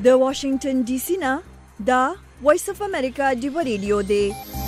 د واشنگټن ډي سي نه دا وایس اف امریکا ډیو ریډیو دی.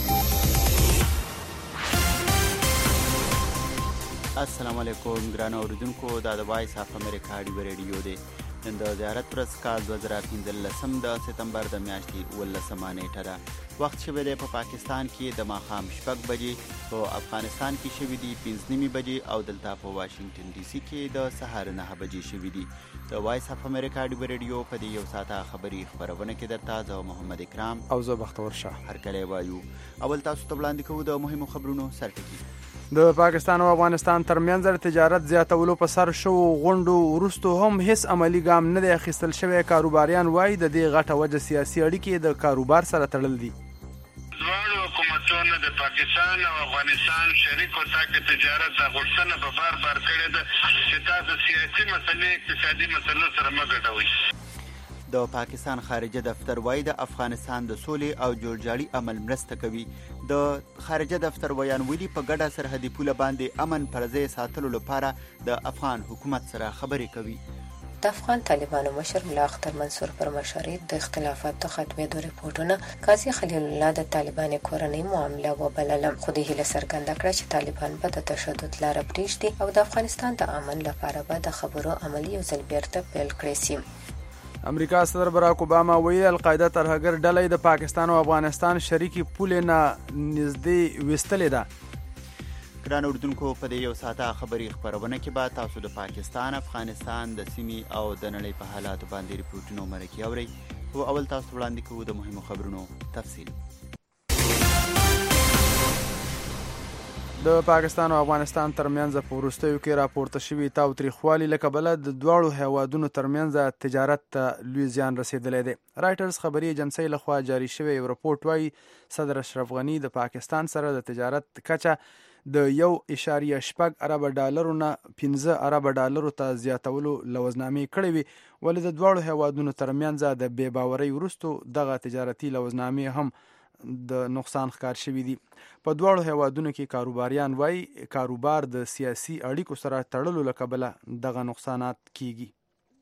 السلام علیکم ګرانو اوریدونکو، دا د وایس اف امریکا ډیو ریډیو دی. نن د زیارت ورځ کال 2015 د سپتمبر د میاشتې 18 نیټه ده. وخت شوی دی په پاکستان کې د ماښام 6 بجې، په افغانستان کې شوي دي 5 بجې او دلته په واشنگټن ډي سي کې د سهار 9 بجې شوي دي. د وایس اف امریکا ډیو ریډیو په دې یو ساعته خبري خبرونه کې درته زه محمد اکرام او زه بختور شاه هرکلی وایو. اول تاسو ته وړاندې کوو د مهمو خبرونو سرټکي. د پاکستان او افغانستان ترمنځ تجارت زیاتولو په سر شو غونډو وروسته هم هیڅ عملی ګام نه دی اخیستل شوی. کاروباریان وایي د دې غټه وجه سیاسي اړیکې د کاروبار سره تړل دي. دواړو حکومتونو د پاکستان او افغانستان شریکو تاکي تجارت غوښتنه په بار کړې ده چې تاسو سیاسي مسلې اقتصادي مسلو سره مه ګډوئ. د پاکستان خارجه دفتر وایي د افغانستان د سولې او جوړجاړي عمل مرسته کوي. د خارجه دفتر ویان ویلي په ګډه سرحدي پوله باندې امن پر ځای ساتلو لپاره د افغان حکومت سره خبرې کوي. د افغان طالبانو مشر ملا اختر منصور پر مشرۍ د اختلافاتو ختمېدو رپورټونه قاضي خلیل الله د طالبانو کورنۍ معامله وبلله، خو د هیله څرګنده کړه چې طالبان به د تشدد لاره پرېږدي او د افغانستان د امن لپاره به د خبرو عملي یو ځل بیرته پیل کړی سي. امریکا صدر براک اوباما ویل القاعده ترهګر ډلې د پاکستان او افغانستان شریکي پولې نه نږدې وستلې ده. ګران اردوونکو، په دې یو ساعته خبري خبرونه کې به تاسو د پاکستان، افغانستان د سیمې او د نړۍ په حالاتو باندې ریپورټونه مرکې اورئ. خو اول تاسو وړاندې کوو د مهمو خبرونو تفصیل. د پاکستان او افغانستان ترمنځ په وروستیو کې راپورته شوي تاوتریخوالي له کبله د دواړو هیوادونو ترمنځ تجارت ته لوی زیان رسېدلی دی. رایټرز خبري ایجنسۍ لخوا جاري شوی یو رپورټ وایي صدر اشرف غني د پاکستان سره د تجارت کچه د 1.8 ارب ډالرو نه 15 ارب ډالرو ته زیاتولو لوزنامې کړې وي، ولې د دواړو هیوادونو ترمنځ د بې باورۍ وروسته دغه تجارتي لوزنامې هم د نقصان ښکار شوي دي. په دواړو هیوادونو کې کاروباریان وایي کاروبار د سیاسي اړیکو سره تړلو له کبله دغه نقصانات کیږي.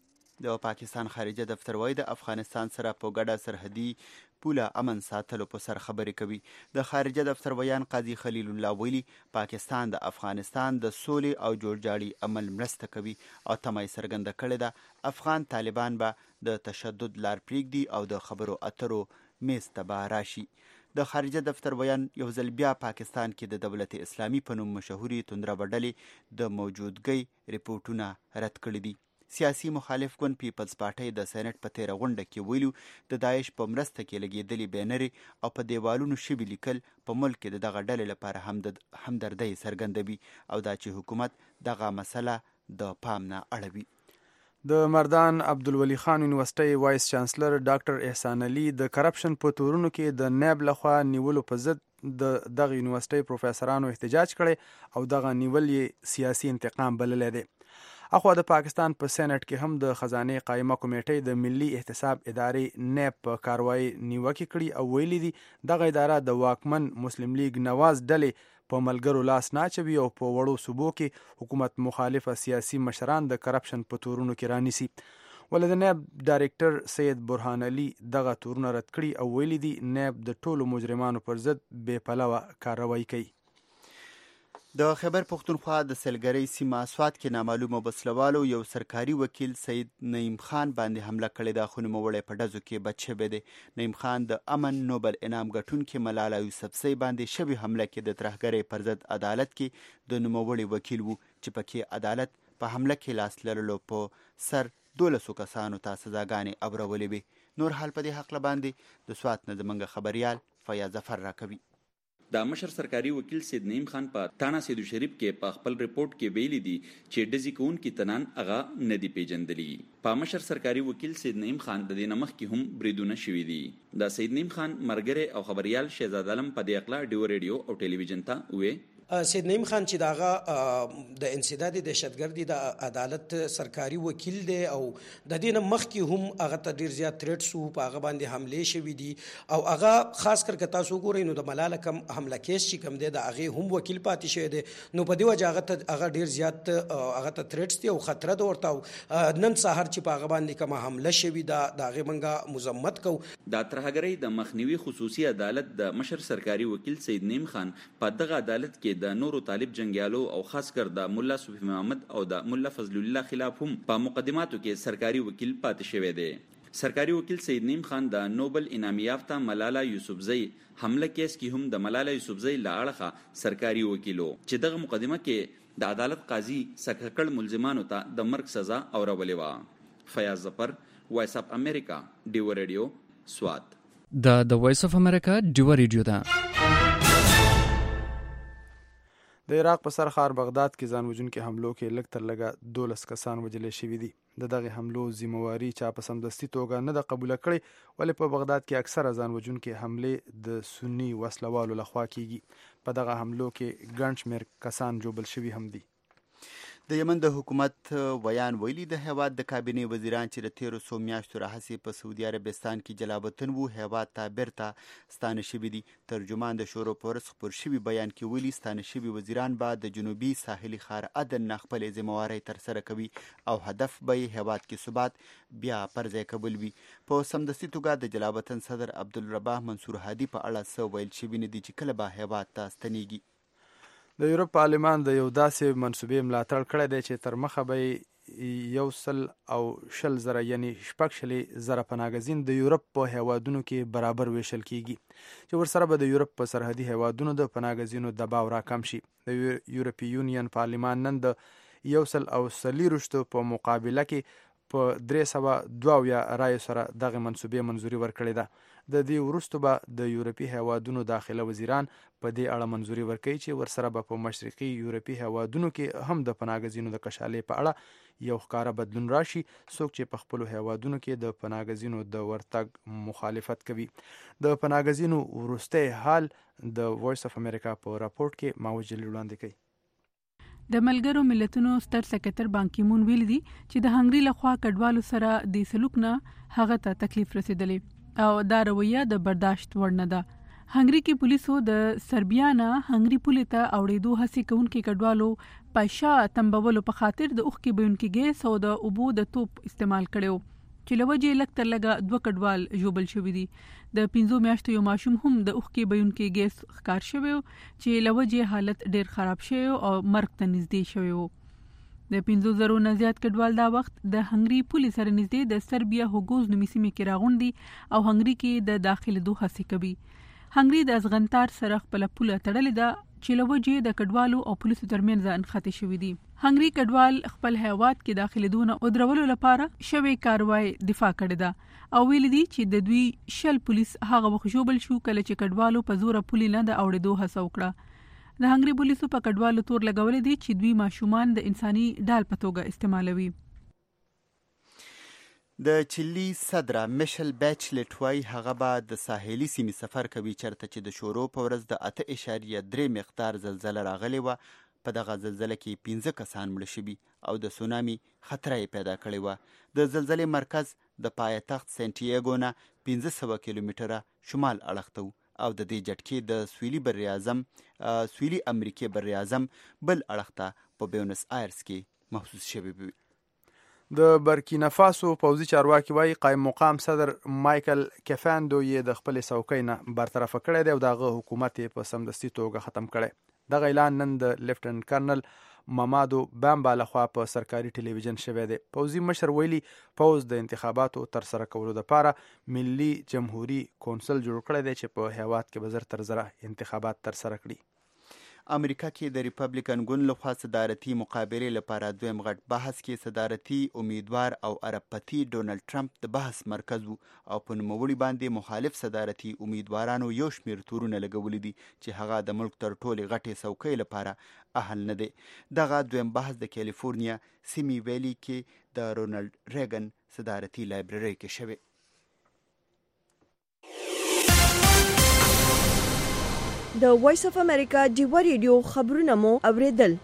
د پاکستان خارجه دفتر وایي د افغانستان سره په ګډه سرحدي پوله امن ساتلو په سر خبرې کوي. د خارجه دفتر ویان قاضي خلیل الله ویلي پاکستان د افغانستان د سولې او جوړجاړي عمل مرسته کوي او تمه یې څرګنده کړې ده افغان طالبان به د تشدد لار پرېږدي او د خبرو اترو میز ته به راشي. د خارجه دفتر ویان یو ځل بیا پاکستان کې د دولت اسلامي په نوم مشهوري توندره ډلې د موجودګۍ ریپورټونه رد کړي دي. سیاسي مخالف ګوند پیپلز پارټۍ د سېنټ په تیره غونډه کې ویلو د داعش په مرسته کې لګېدلې بینرې او په دیوالونو شوي لیکل په ملک کې د دغه ډلې لپاره همدردۍ څرګندوي او دا چې حکومت دغه مسله د پام نه اړوي. د مردان عبدالولي خان یونیورسټۍ وایس چانسلر ډاکټر احسان علي د کرپشن په تورونو کې د نیب لخوا نیولو په ضد د دغه یونیورسټۍ پروفیسورانو احتجاج کړی او دغه نیول یې سیاسي انتقام بللی دی. اخوا د پاکستان په سېنټ کې هم د خزانې قایمه کمیټې د ملي احتساب ادارې نیب په کاروایی نیوکې کړي او ویلي دي دغه اداره د واکمن مسلم لیگ نواز ډلې په ملګرو لاس ناچوي او په وړو صوبو کې حکومت مخالفه سیاسي مشران د کرپشن په تورونو کې رانیسي. ولې د نیب ډایرکټر سید برهان علي دغه تورونه رد کړي او ویلي دي نیب د ټولو مجرمانو پر ضد بې پلوه کاروایی کوي. د خیبر پښتونخوا د سلګرۍ سیمه سوات کې نامعلومو وسلوالو یو سرکاري وکیل سید نعیم خان باندې حمله کړې ده، خو نوموړی په ډزو کې بچ شوی دی. نعیم خان د امن نوبل انعام ګټونکي ملاله یوسفزۍ باندې شوې حمله کې د ترهګرۍ پر ضد عدالت کې د نوموړي وکیل و چې پکې عدالت په حمله کې لاس لرلو په سر 12 کسانو ته سزاګانې اورولې وي. نور حال په دې هکله باندې د سوات نه زموږ خبریال فیاض ظفر راکوي. د مشر سرکاري وکیل سید نعیم خان په تانا سیدو شریف کې په خپل ریپورت کې ویلي دي چې ډزې کوونکي تنان هغه نه دي پیژندلي. په مشر سرکاري وکیل سید نعیم خان د دې نه مخکې هم بریدونه شوي دي. د سید نعیم خان ملګری او خبریال شهزاد عالم په دې اقلا ډیو ریډیو او ټلویزیون ته وویل سید نعیم خان چې داغه د انسداد دهشتګردي د عدالت سرکاري وکیل دی او د دې نه مخکې هم هغه ته ډیر زیات تھریټس وو، په هغه باندې حملې شوي دي او هغه خاص کر که تاسو ګورئ نو د ملاله کم حمله کیس چې کم دی د هغې هم وکیل پاتې شوی دی، نو په دې وجه هغه ډیر زیات هغه ته تھریټس دي او خطره ده ورته. نن سهار چې په هغه باندې کومه حمله شوي ده د هغې موږ مذمت کوو. د ترهګرۍ د مخنیوي خصوصي عدالت د مشر سرکاري وکیل سید نعیم خان په دغه عدالت کې د نورو طالب جنگیالو او خاص کر د مولا صوفي محمد او د مولا فضل الله خلاف هم په مقدماتو کې سرکاري وکیل پاتې شوی دی. سرکاري وکیل سید نعیم خان د نوبل انعام یافته ملاله یوسفزۍ حمله کیس کې هم د ملاله یوسفزۍ له اړخه سرکاري وکیلو چې دغه مقدمه کې د عدالت قاضي سکهکړ ملزمانو ته د مرګ سزا اورولې وه. فیاض ظفر، وایس اف امریکا، ډیو ریډیو، سوات. د وایس اف امریکا ډیو ریډیو ده. د عراق په سر ښار بغداد کې ځان وژونکي حملو کې لږ تر لږه 12 کسان وژل شوي دي. د دغه حملو ذمہواري چا په سمدستي توګه نه ده قبوله کړې، ولې په بغداد کې اکثره ځان وژونکي حملې د سني وسلوالو لخوا کیږي. په دغه حملو کې ګڼ شمېر کسان جوبل شوي هم دي. د یمن د حکومت ویان ویلي د هیواد د کابینې وزیران چې د تیرو څو میاشتو راهیسې په سعودي عربستان کې جلاوطن وو هیواد ته بیرته ستانه شوي دي. ترجمان د شورو په ورځ خپور شوي بیان کې ویلي ستانه شوي وزیران به د جنوبي ساحلي ښار عدن نه خپلې ذمهوارۍ ترسره کوي او هدف به یې هیواد کې ثبات بیا پرځای کول وي. په سمدستي توګه د جلاوطن صدر عبدالرباح منصور هادي په اړه څه ویل شوي نه دي چې کله به هیواد ته ستنیږي. د یورپ پارلمان د یو داسې منصوبې ملاتړ کړی دی چې تر مخه به 120,000 یعنی 6,000 پناهګزین د یورپ په هیوادونو کې برابر ویشل کیږي چې ورسره به د یورپ په سرحدي هیوادونو د پناهګزینو دباو راکم شي. د یورپي یونین پارلمان نن د 140 په مقابله کې په 302 رایو سره دغه منصوبې منظوري ورکړې ده. د دې وروسته به د یورپي هیوادونو داخله وزیران په دې اړه منظوري ورکوي چې ورسره به په مشرقي یورپي هیوادونو کې هم د پناهګزینو د کشالۍ په اړه یو ښکاره بدلون راشي. څوک چې په خپلو هیوادونو کې د پناهګزینو د ورتګ مخالفت کوي. د پناهګزینو وروستی حال د وایس اف امریکا په راپورټ کې ماوجل وړاندې کوي. د ملګرو ملتونو ستر سکرټر بان کی مون ویل دي چې د هنګري لخوا کډوالو سره د سلوک نه هغه ته تکلیف رسیدلی او دا رویه د برداشت وړ نه ده. هنګري کې پولیسو د سربیا نه هنګري پولې ته اوړېدو هڅې کوونکي کډوالو په شا تنبولو په خاطر د اوښکې بهونکي ګیس او د اوبو د توپ استعمال کړو چې له وجې لږ تر لږه 2 کډوال ژوبل شوي دي. د 15 میاشتو یو ماشوم هم د اوښکې بهونکي ګیس ښکار شوی چې له وجې حالت ډیر خراب شوی او مرګ ته نږدې شوی و. د 15,000 نه زیات کډوال دا وخت د هنګري پولې سره نږدې د سربیا هوګوز نومي سیمې کې راغونډي او هنګري کې د داخلېدو هڅې کوي. هنګري د ازغنتار سره خپله پوله تړلې ده چې له وجې د کډوالو او پولیسو ترمنځ انخته شوي دي. هنګري کډوال خپل هیواد کې داخلېدو نه ودرولو لپاره شوی کاروای دفاع کړې ده او ویل دي چې د دوی 100 پولیس هغه وخت ژوبل شو کله چې کډوالو په زوره پولې نه د اوړېدو هڅه وکړه. د هنګري پولیسو په کډوالو تور لګولې دي چې دوی ماشومان د انساني ډال په توګه استعمالوي. د چلی صدره میشل بیچلټ وایي هغه به د ساحلي سیمې سفر کوي چېرته چې د شورو په ورځ د 8.3 مقدار زلزله راغلې وه. په دغه زلزله کې 15 کسان مړه شوي او د سونامي خطر یې پیدا کړې وه. د زلزلې مرکز د پایتخت سنټیاګو نه 1500 کیلومتره شمال اړخ ته او د دې جټکې د سویلي امریکې بر اعظم بل اړخ ته په بیونس آیرس کې محسوس شوی وي. د برکینافاسو پوځي چارواکي وایي قائم مقام صدر مایکل کفاندو یې د خپل څوکۍ نه برطرف کړی دی او دغه حکومت یې په سمدستي توګه ختم کړی. دغه اعلان نن د لیفټننټ کرنل مامادو بامبا لخوا په سرکاري ټلویزیون شوی دی. پوځي مشر ویلي پوځ د انتخاباتو تر سره کولو لپاره ملي جمهوري کونسل جوړ کړی دی چې په هیواد کې به زر تر زره انتخابات تر سره کړي. امریکا کې د ریپبلیکن ګوند لخوا صدارتي مقابلې لپاره دویم غټ بحث کې صدارتي امیدوار او عرب پتی ډونالد ټرمپ د بحث مرکز وو او په نوموړي باندې مخالف صدارتي امیدوارانو یو شمېر تورونه لګولي دي چې هغه د ملک تر ټولې غټې څوکۍ لپاره اهل نه دی. دغه دویم بحث د کیلیفورنیا سیمی ویلي کې د رونالد ریګن صدارتي لایبرری کې شوی. د وایس اف امریکا ډیوا ریډیو خبرونه مو اوریدل.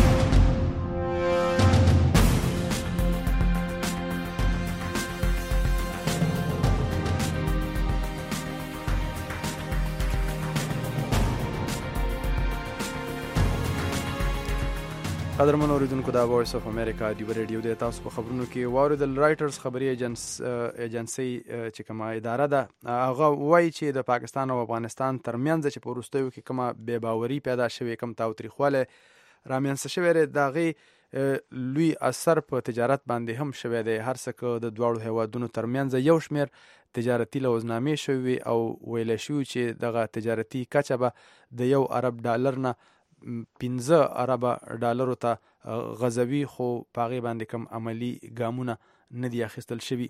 قدرمن اوریدونکو دا وایس اف امریکا ډیوا ریډیو د تاسو په خبرونو کې واردل رائټرز خبري ایجنسی چې کومه اداره ده هغه وایي چې د پاکستان او افغانستان ترمنځ چې په وروستیو کې کومه بې باوري پیدا شوې کوم تاوتریخواله رامنځته شوې دغه لوی اثر په تجارت باندې هم شوې ده. هر څه د دواړو هیوادونو ترمنځ یو شمیر تجارتي لوزنامې شوې او ویل شو چې دغه تجارتي کچه به د 1 ارب ډالر نه 15 ارب ډالرو ته غزوي خو پاغي باندې کم عملی ګامونه نه دي اخیستل شوی.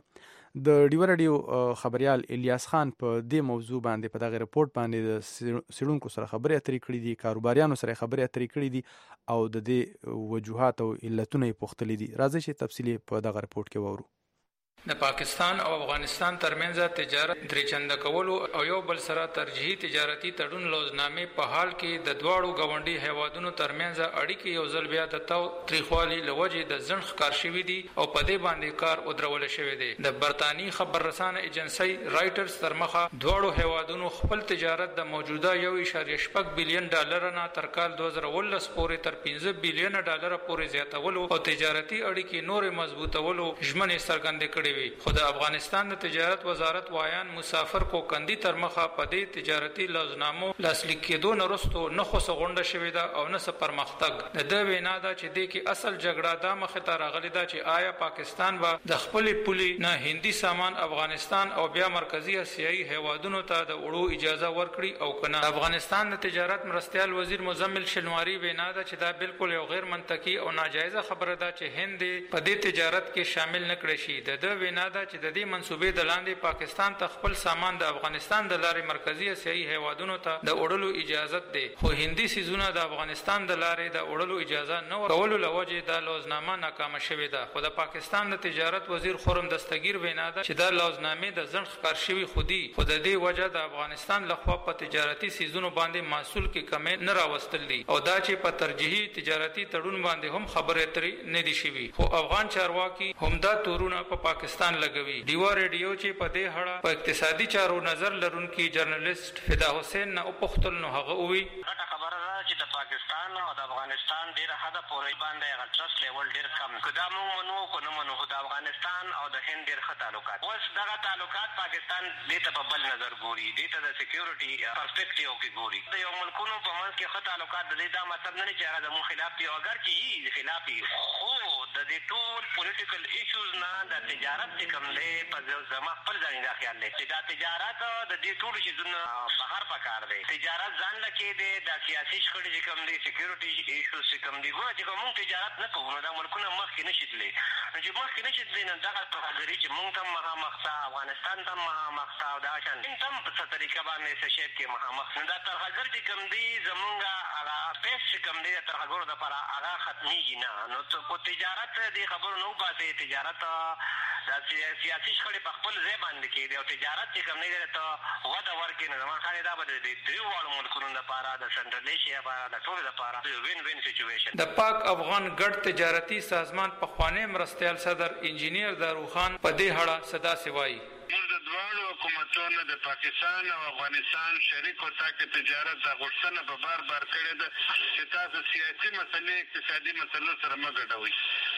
د ډیوا ریډیو خبريال الیاس خان په دې موضوع باندې په دغه رپورت باندې د سړونکو سره خبرې اترې کړې دي، کاروباریانو سره خبرې اترې کړې دي او د دې وجوهات او علتونه یې پوښتلې دي. راځي چې تفصیلی په دغه رپورت کې وورو. د پاکستان او افغانستان ترمنځ تجارت درې چنده کولو او یو بل سره ترجیحي تجارتي تړون لوزنامې په حال کې د دواړو ګاونډي هیوادونو ترمنځ اړیکې یو ځل بیا د تاوتریخوالي لوجې د ځنډ ښکار شوي دي او په دې باندې کار ودرول شوی دی. د برتانی خبر رسانه ایجنسی رائټرز تر مخه دواړو هیوادونو خپل تجارت د موجوده 1.8 بلین ډالر نه تر کال 2019 پورې تر 15 بلین ډالر پورې زیاتولو او تجارتي اړیکې نور مضبوطولو ژمنې څرګندې کړې. خو د افغانستان د تجارت وزارت وایان مسافر کو کندي تر مخه په دې تجارتي لوزنامو لاسلیک کېدو نه وروسته نه خو غونډه شوې ده او نه څه پرمختګ. د وینا ده چې د کې اصل جګړه دا مخه ته راغلې ده چې آیا پاکستان به د خپل پولي نه هندي سامان افغانستان او بیا مرکزی اسیایي هیوادونو ته د وړو اجازه ورکړي او کنه. افغانستان د تجارت مرستيال وزیر مزمل شنواری وینا ده چې دا بالکل یو غیر منطقي او ناجایزه خبره ده چې هند په دې تجارت کې شامل نه کړي شي. د وینا ده چې د دې منسوبې د لاندې پاکستان ته خپل سامان د افغانستان د لارې مرکزی اسیایي هیوادونو ته د وړلو اجازه ده، خو هندي سیزونه د افغانستان د لارې د وړلو اجازه نه ورکولو لوجې دا لوزنامه ناکامه شوې ده. خو د پاکستان د تجارت وزیر خرم دستگیر وینا ده چې دا لوزنامې د ځنډ ښکار شوي خودي خو د دې وجه د افغانستان لخوا په تجارتي سیزونو باندې محصول کې کمی نه راوستل دي او دا چې په ترجیحي تجارتي تړون باندې هم خبرې اترې نه دي شوي. خو افغان چارواکي همدا تورونه په پاکستان لګوي. ډیوا ریډیو چې په دې هړه په اقتصادي چارو نظر لرونکي جرنالست فدا حسین نه وپوښتل نو هغه وی غټه خبره ده چې د پاکستان او د افغانستان ډیره حد پورې باندې هغه ټرست لیول ډیر کم کدا موږ منو کو نه منو د افغانستان او د هند ډیر ښه تعلقات اوس دغه تعلقات پاکستان دې ته په بل نظر ګوري، دې ته د سکیورټي پرسپیکټیو کې ګوري. د یو ملکونو په منځ کې ښه تعلقات د دې دا مطلب نه چې هغه زموږ خلاف دي، اگر چې خلاف دي خو د دې ټول پولیټیکل ایشوز نه د تجارت چې کوم دی په زما خپل ځان دا خیال دی چې دا تجارت د دې ټولو شیزونو بهر پکار دی. تجارت ځان لکه دی د سیاسي شخړې چې کوم دی سکیورټي ایشوز چې کوم دی ګوره چې موږ تجارت نه کوو نو دا ملکونه مخکې نشي تللی. نو چې مخکې نشي تللی نو دغه ترهګري چې موږ ته مخامخ ته افغانستان ته مخامخ ته او دا شان هم په څه طریقه باندې څه شی کې مخامخ نو دا ترهګر چې کوم دی زمونږ هغه پیس چې کوم دی د ترهګرو دپاره هغه ختمیږي نه. نو په تجارت دې خبرو نه وباسئ. تجارت دا سیاسي شخړې په خپل ځای باندې کېدي او تجارت چې کوم دی ته وده ورکړي نو زما خیال دا به د دریو واړو ملکونو لپاره د سنټرل ایشیا لپاره د ټولو لپاره وین وین سچویشن. د پاک افغان ګډ تجارتي سازمان پخوانی مرستیال صدر انجینیر داروخان په دې هړه صدا سوای موږ د دواړو حکومتونو د پاکستان او افغانستان شریک وتا کې تجارت د غوښتنه په بار بار کړې ده چې تاسو سیاسي مسلې اقتصادي مسلو سره مه ګډوئ.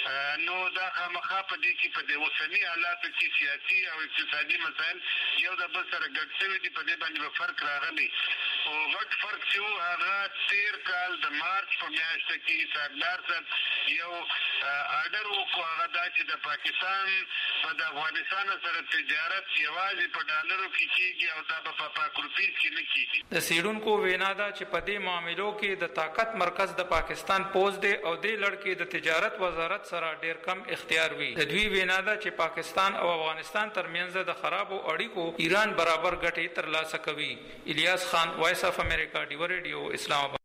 نو دا خامخا په دې کې په دې اوسني حالاتو کې سیاسي او اقتصادي مسایل یو د بل سره ګډ شوي دي. په دې باندې به فرق راغلی خو غټ فرق چې و هغه 13 کال د مارچ په میاشت کې سردار صاحب یو آرډر وکړو، هغه دا چې د پاکستان په د افغانستان سره تجارت یوازې په ډالرو کې کېږي او دا په پاک روپیز کې نه کېږي. د سیډونکو وینا ده چې په دې معاملو کې د طاقت مرکز د پاکستان پوز دی او دې لړ کې د تجارت وزارت سره ډیر کم اختیار وي. د دوی وینا ده چې پاکستان او افغانستان ترمنځ د خرابو اړیکو ایران برابر ګټې ترلاسه کوي. الیاس خان، وایس اف امریکا، ډیوا ریډیو، اسلام آباد.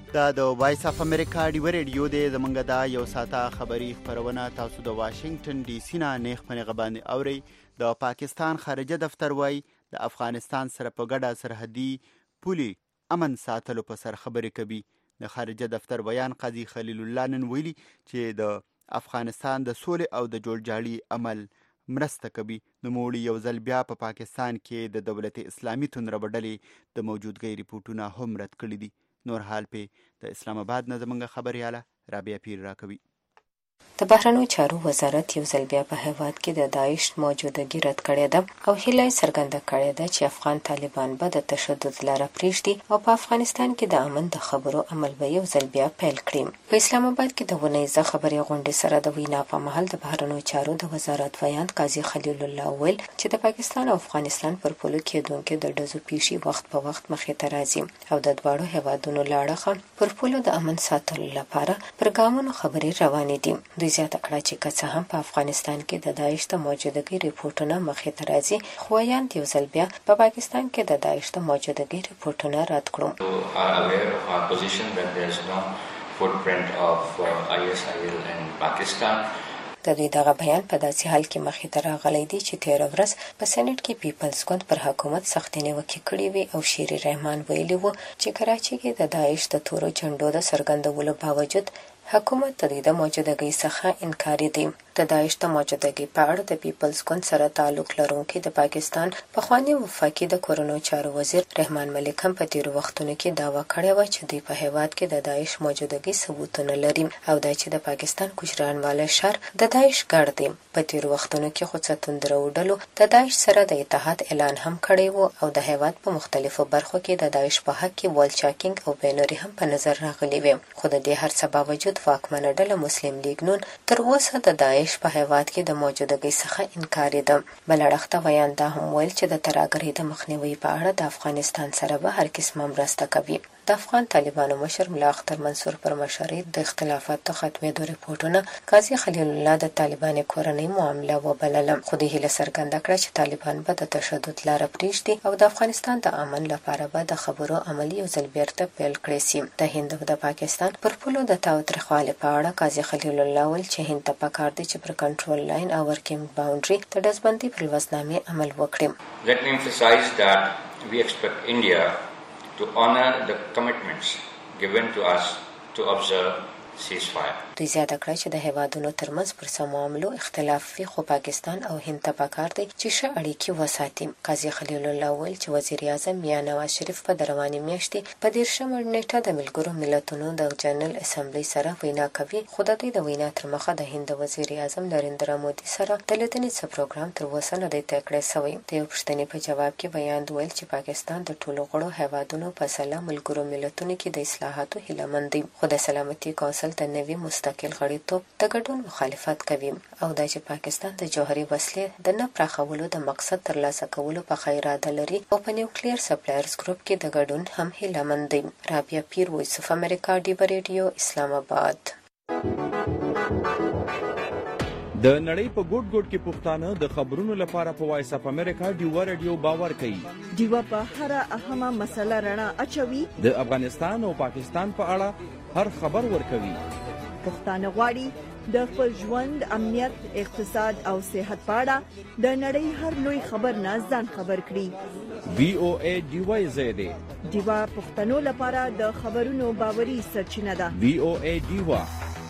دا د وایس اف امریکا ډیو ریډیو دی. زمونږ دا یو ساعته خبری خبرونه تاسو د واشنگټن ډي سي نه نیخ په نیغه باندې اورئ. د پاکستان خارجه دفتر وایي د افغانستان سره په ګډه سرحدي پولې امن ساتلو په سر خبرې کوي. د خارجه دفتر بیان قاضي خلیل الله نن ویلي چې د افغانستان د سولې او د جوړجاړي عمل مرسته کوي. نوموړي یو ځل بیا په پاکستان کې د دولت اسلامي تندربه ډلې د موجودګۍ ریپورټونه هم رد کړي دي. نور حال په د اسلام آباد نه زموږ خبرياله رابعه پیر راکوي. د بهرنیو چارو وزارت یو ځل بیا په هیواد کې د داعش موجودګي رد کړې ده او هیله څرګنده کړې ده چې افغان طالبان به د تشدد لاره پرېږدي او په افغانستان کې د امن د خبرو عمل به یو ځل بیا پیل کړي. په اسلام آباد کې د ونیزه خبري غونډې سره د وینا په مهال د بهرنیو چارو د وزارت ویان قاضي خلیل الله ویل چې د پاکستان او افغانستان پر پولو کېدونکې د ډزو پیښې وخت په وخت مخې ته راځي او د دواړو هیوادونو لاړه پر پولو د امن ساتلو لپاره پر ګامونو خبرې روانې دي. زیاته کړه چې که څه هم په افغانستان کې د داعش د موجودګۍ ریپورټونه مخې ته راځي خو ویاند یو ځل بیا په پاکستان کې د داعش د موجودګۍ ریپورټونه رد کړو. د دوی دغه بیان په داسې حال کې مخې ته راغلی دی چې تېره ورځ په سېنټ کې پیپلز ګوند پر حکومت سختې نیوکې کړې وې او شیر رحمان ویلي و چې کراچي کې د داعش د تورو جنډو د څرګندولو باوجود حکومت د دې د موجودګۍ څخه انکار دی. د داعش د موجودګۍ په اړه د پیپلز ګوند سره تعلق لرونکي د پاکستان پخوانی وفاقي د کورونو چارو وزیر رحمان ملک هم په تیرو وختونو کې دعوا کړې و چې دوی په هیواد کې د داعش موجودګۍ ثبوتونه لري او دا چې د پاکستان ګجرانواله شهر د داعش ګډ دی. په تیرو وختونو کې خو څه توندرو ډلو د داعش سره د اتحاد اعلان هم کړی و او د هیواد په مختلفو برخو کې د داعش په حق کې وال چاکینګ او بینوري هم په نظر راغلي وي. خو د دې هر څه باوجود واکمنه ډله مسلم لیگ نون تر اوسه د داعش په هیواد کې د موجودګۍ څخه انکار ده. بل اړخته ویان دا هم ویل چې د ترهګرۍ د مخنیوي په اړه د افغانستان سره به هر قسمه مرسته کوي. د افغان طالبانو مشر ملا اختر منصور پر مشرۍ د اختلافاتو ختمېدو ریپورټونه قاضي خلیل الله د طالبان کورنۍ معامله وبلله خو د هیله څرګنده کړه چې طالبان به د تشدد لاره پرېږدي او د افغانستان د امن لپاره به د خبرو عمل یو ځل بیرته پیل کړی سي. د هند او د پاکستان پر پولو د تاوتریخوالي په اړه قاضي خلیل الله ویل چې هند ته پکار دی چې پر کنټرول لاین او ورکینګ باونډري د ډزبندۍ پر لوزنامې عمل وکړي. Let me emphasize that we expect India to honor the commitments given to us to observe ceasefire. دوی زیاته کړه چې د هیوادونو ترمنځ پر څه معاملو اختلاف وي خو پاکستان او هند ته پکار دی چې ښه اړیکې وساتي. قاضي خلیل الله ویل چې وزیر اعظم میاں نواز شریف په روانې میاشتې په 13 نیټه د ملګرو ملتونو د جنرال اسمبلی سره وینا کوي خو د دوی د وینا تر مخه د هند وزیر اعظم نریندرا مودي سره د لیدنې څه پروګرام تر اوسه نه دی طی کړی شوی. د یو پوښتنې په جواب کې ویاند ویل چې پاکستان د ټولو غړو هیوادونو په سلا ملګرو ملتونو کې د اصلاحاتو هیله مند دی خو د سلامتي کونسل د نوي مستقل غړیتوب د ګډون مخالفت کوي او دا چې پاکستان د جوهري وسلې د نه پراخولو د مقصد ترلاسه کولو په ښه اراده لري او په نیوکلیر سپلایرز ګروپ کې د ګډون هم هیله مند دی. رابعه پیر، وایس اف امریکا، ډیو ریډیو، اسلام آباد. د نړۍ په ګوټ ګوټ کې پښتانه د خبرونو لپاره په وایس اف امریکا ډیو ریډیو باور کوي. ډیو په هر اهمه مسله رڼا اچوي. د افغانستان او پاکستان په اړه هر خبر ورکوي. پښتانه غواړي د خپل ژوند، امنیت، اقتصاد او صحت په اړه د نړۍ هر لوی خبر نه ځان خبر کړي. VOA ډیو زیاده ډیو پښتنو لپاره د خبرونو باوري سرچینه ده. VOA ډیو.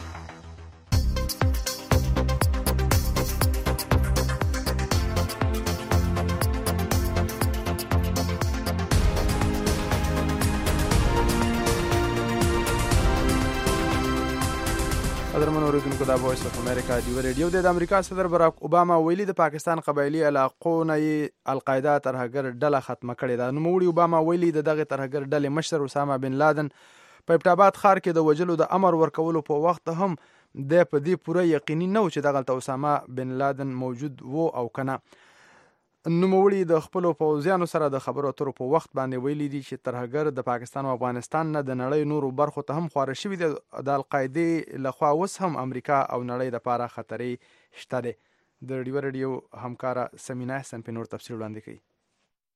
قدرمن اوریدونکو دا وایس اف امریکا ډیو ریډیو د امریکا صدر براک اوباما ویلي د پاکستان قبایلی علاقو نه القاعده ترهګر ډله ختمه کړې ده. نوموړي اوباما ویلي دغه ترهګر ډلې مشر اسامه بن لادن په ابټاباد ښار کې د وجلو د امر ورکولو په وخت هم د په دې پوره یقیني نه و چې دغه اسامه بن لادن موجود وو او کنه. نوموړي د خپل پوځیانو سره د خبرو اترو په وخت باندې ویلي دي چې ترهګر د پاکستان او افغانستان نه د نړۍ نورو برخو ته هم خواره شوي دي. د القاعدې لخوا اوس هم امریکا او نړۍ لپاره خطرې شته دي. د ډیو ریډیو همکاره سمینا احسن په نور تفصیل وړاندې کوي.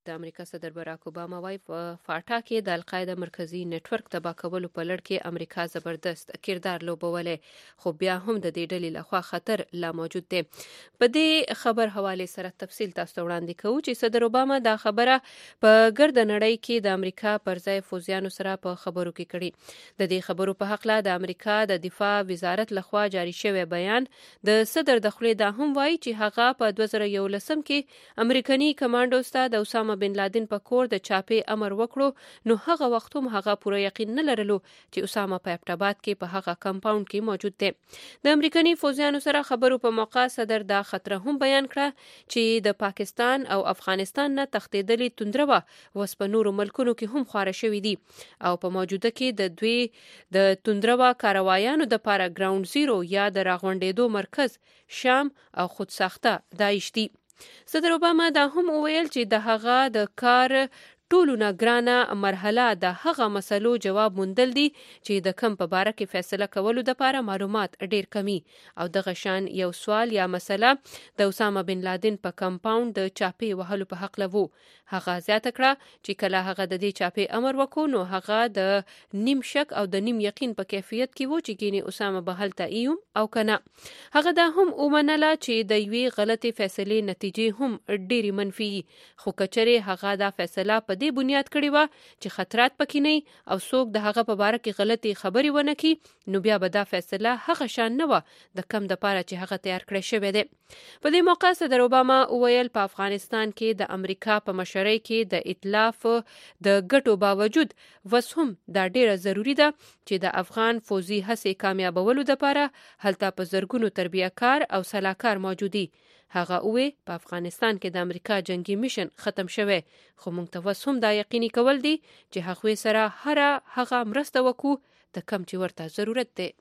د امریکا صدر براک اوباما وايي په فاټا کې د القاعده مرکزی نتورک تباه کولو په لړ کې امریکا زبردست کردار لوبولې، خو بیا هم د دې ډلې لخوا خطر لا موجود دی. په دې خبر حواله سره تفصیل تاسو ته وړاندې کوو چې صدر اوباما دا خبره په ګرد نړۍ کې د امریکا پر ځای فوجیانو سره په خبرو کې کړي. د دې خبرو په حق لا د امریکا د دفاع وزارت لخوا جاری شوی بیان د صدر د خولې دا هم وایي چې هغه په 2011 کې امریکایي کمانډوز ته د اسامه بن لادن په کور د چاپې امر وکړو، نو هغه وخت هم هغه پوره یقین نه لرلو چې اسامه په ابټاباد کې په هغه کمپاوند کې موجود دی. د امریکایي فوجیانو سره خبرو په موقع صدر دا خطر هم بیان کړه چې د پاکستان او افغانستان نه تښتېدلې توندره وس په نورو ملکونو کې هم خواره شوې دي او په موجوده کې د دوی د توندره کاروایانو د پاره ګراوند زیرو یا د راغونډېدو مرکز شام او خودساخته داعش دي. صدر اوباما دا هم وویل چې د هغه د کار ټولو نه ګرانه مرحله د هغه مسلو جواب موندل دي چې د کم په باره کې فیصله کولو د پاره معلومات ډیر کمی، او دغه شان یو سوال یا مسله د اسامه بن لادن په کمپاوند د چاپې وهلو په حق لوو. هغه زیاته کړه چې کله هغه د دې چاپې امر وکړو نو هغه د نیم شک او د نیم یقین په کیفیت کې وو چې ګینه اسامه به هلته ایوم او کنه. هغه دا هم ومنله چې د یوې غلطي فیصلې نتیجې هم ډېری منفي، خو کچره هغه دا فیصله په دې بنیاد کړی و چې خطرات پکې نه او څوک د هغه په باره کې غلطي خبري ونه کی، نو بیا به دا فیصله هغه شان نه و د کم د پاره چې هغه تیار کړی شوی دی. په دې موقع صدر اوباما وویل په افغانستان کې د امریکا په مشرۍ کې د ائتلاف د ګټو باوجود وس هم دا ډیره ضروری ده چې د افغان فوجي هڅې کامیابولو لپاره هلته په زرګونو تربیه‌کار او سلاکار موجودي. هغه وې په افغانستان کې د امریکا جنگي میشن ختم شوه، خو موږ ته وس هم دا یقیني کول دي چې هغه سره هغه مرسته وکړو د کم چې ورته ضرورت دی.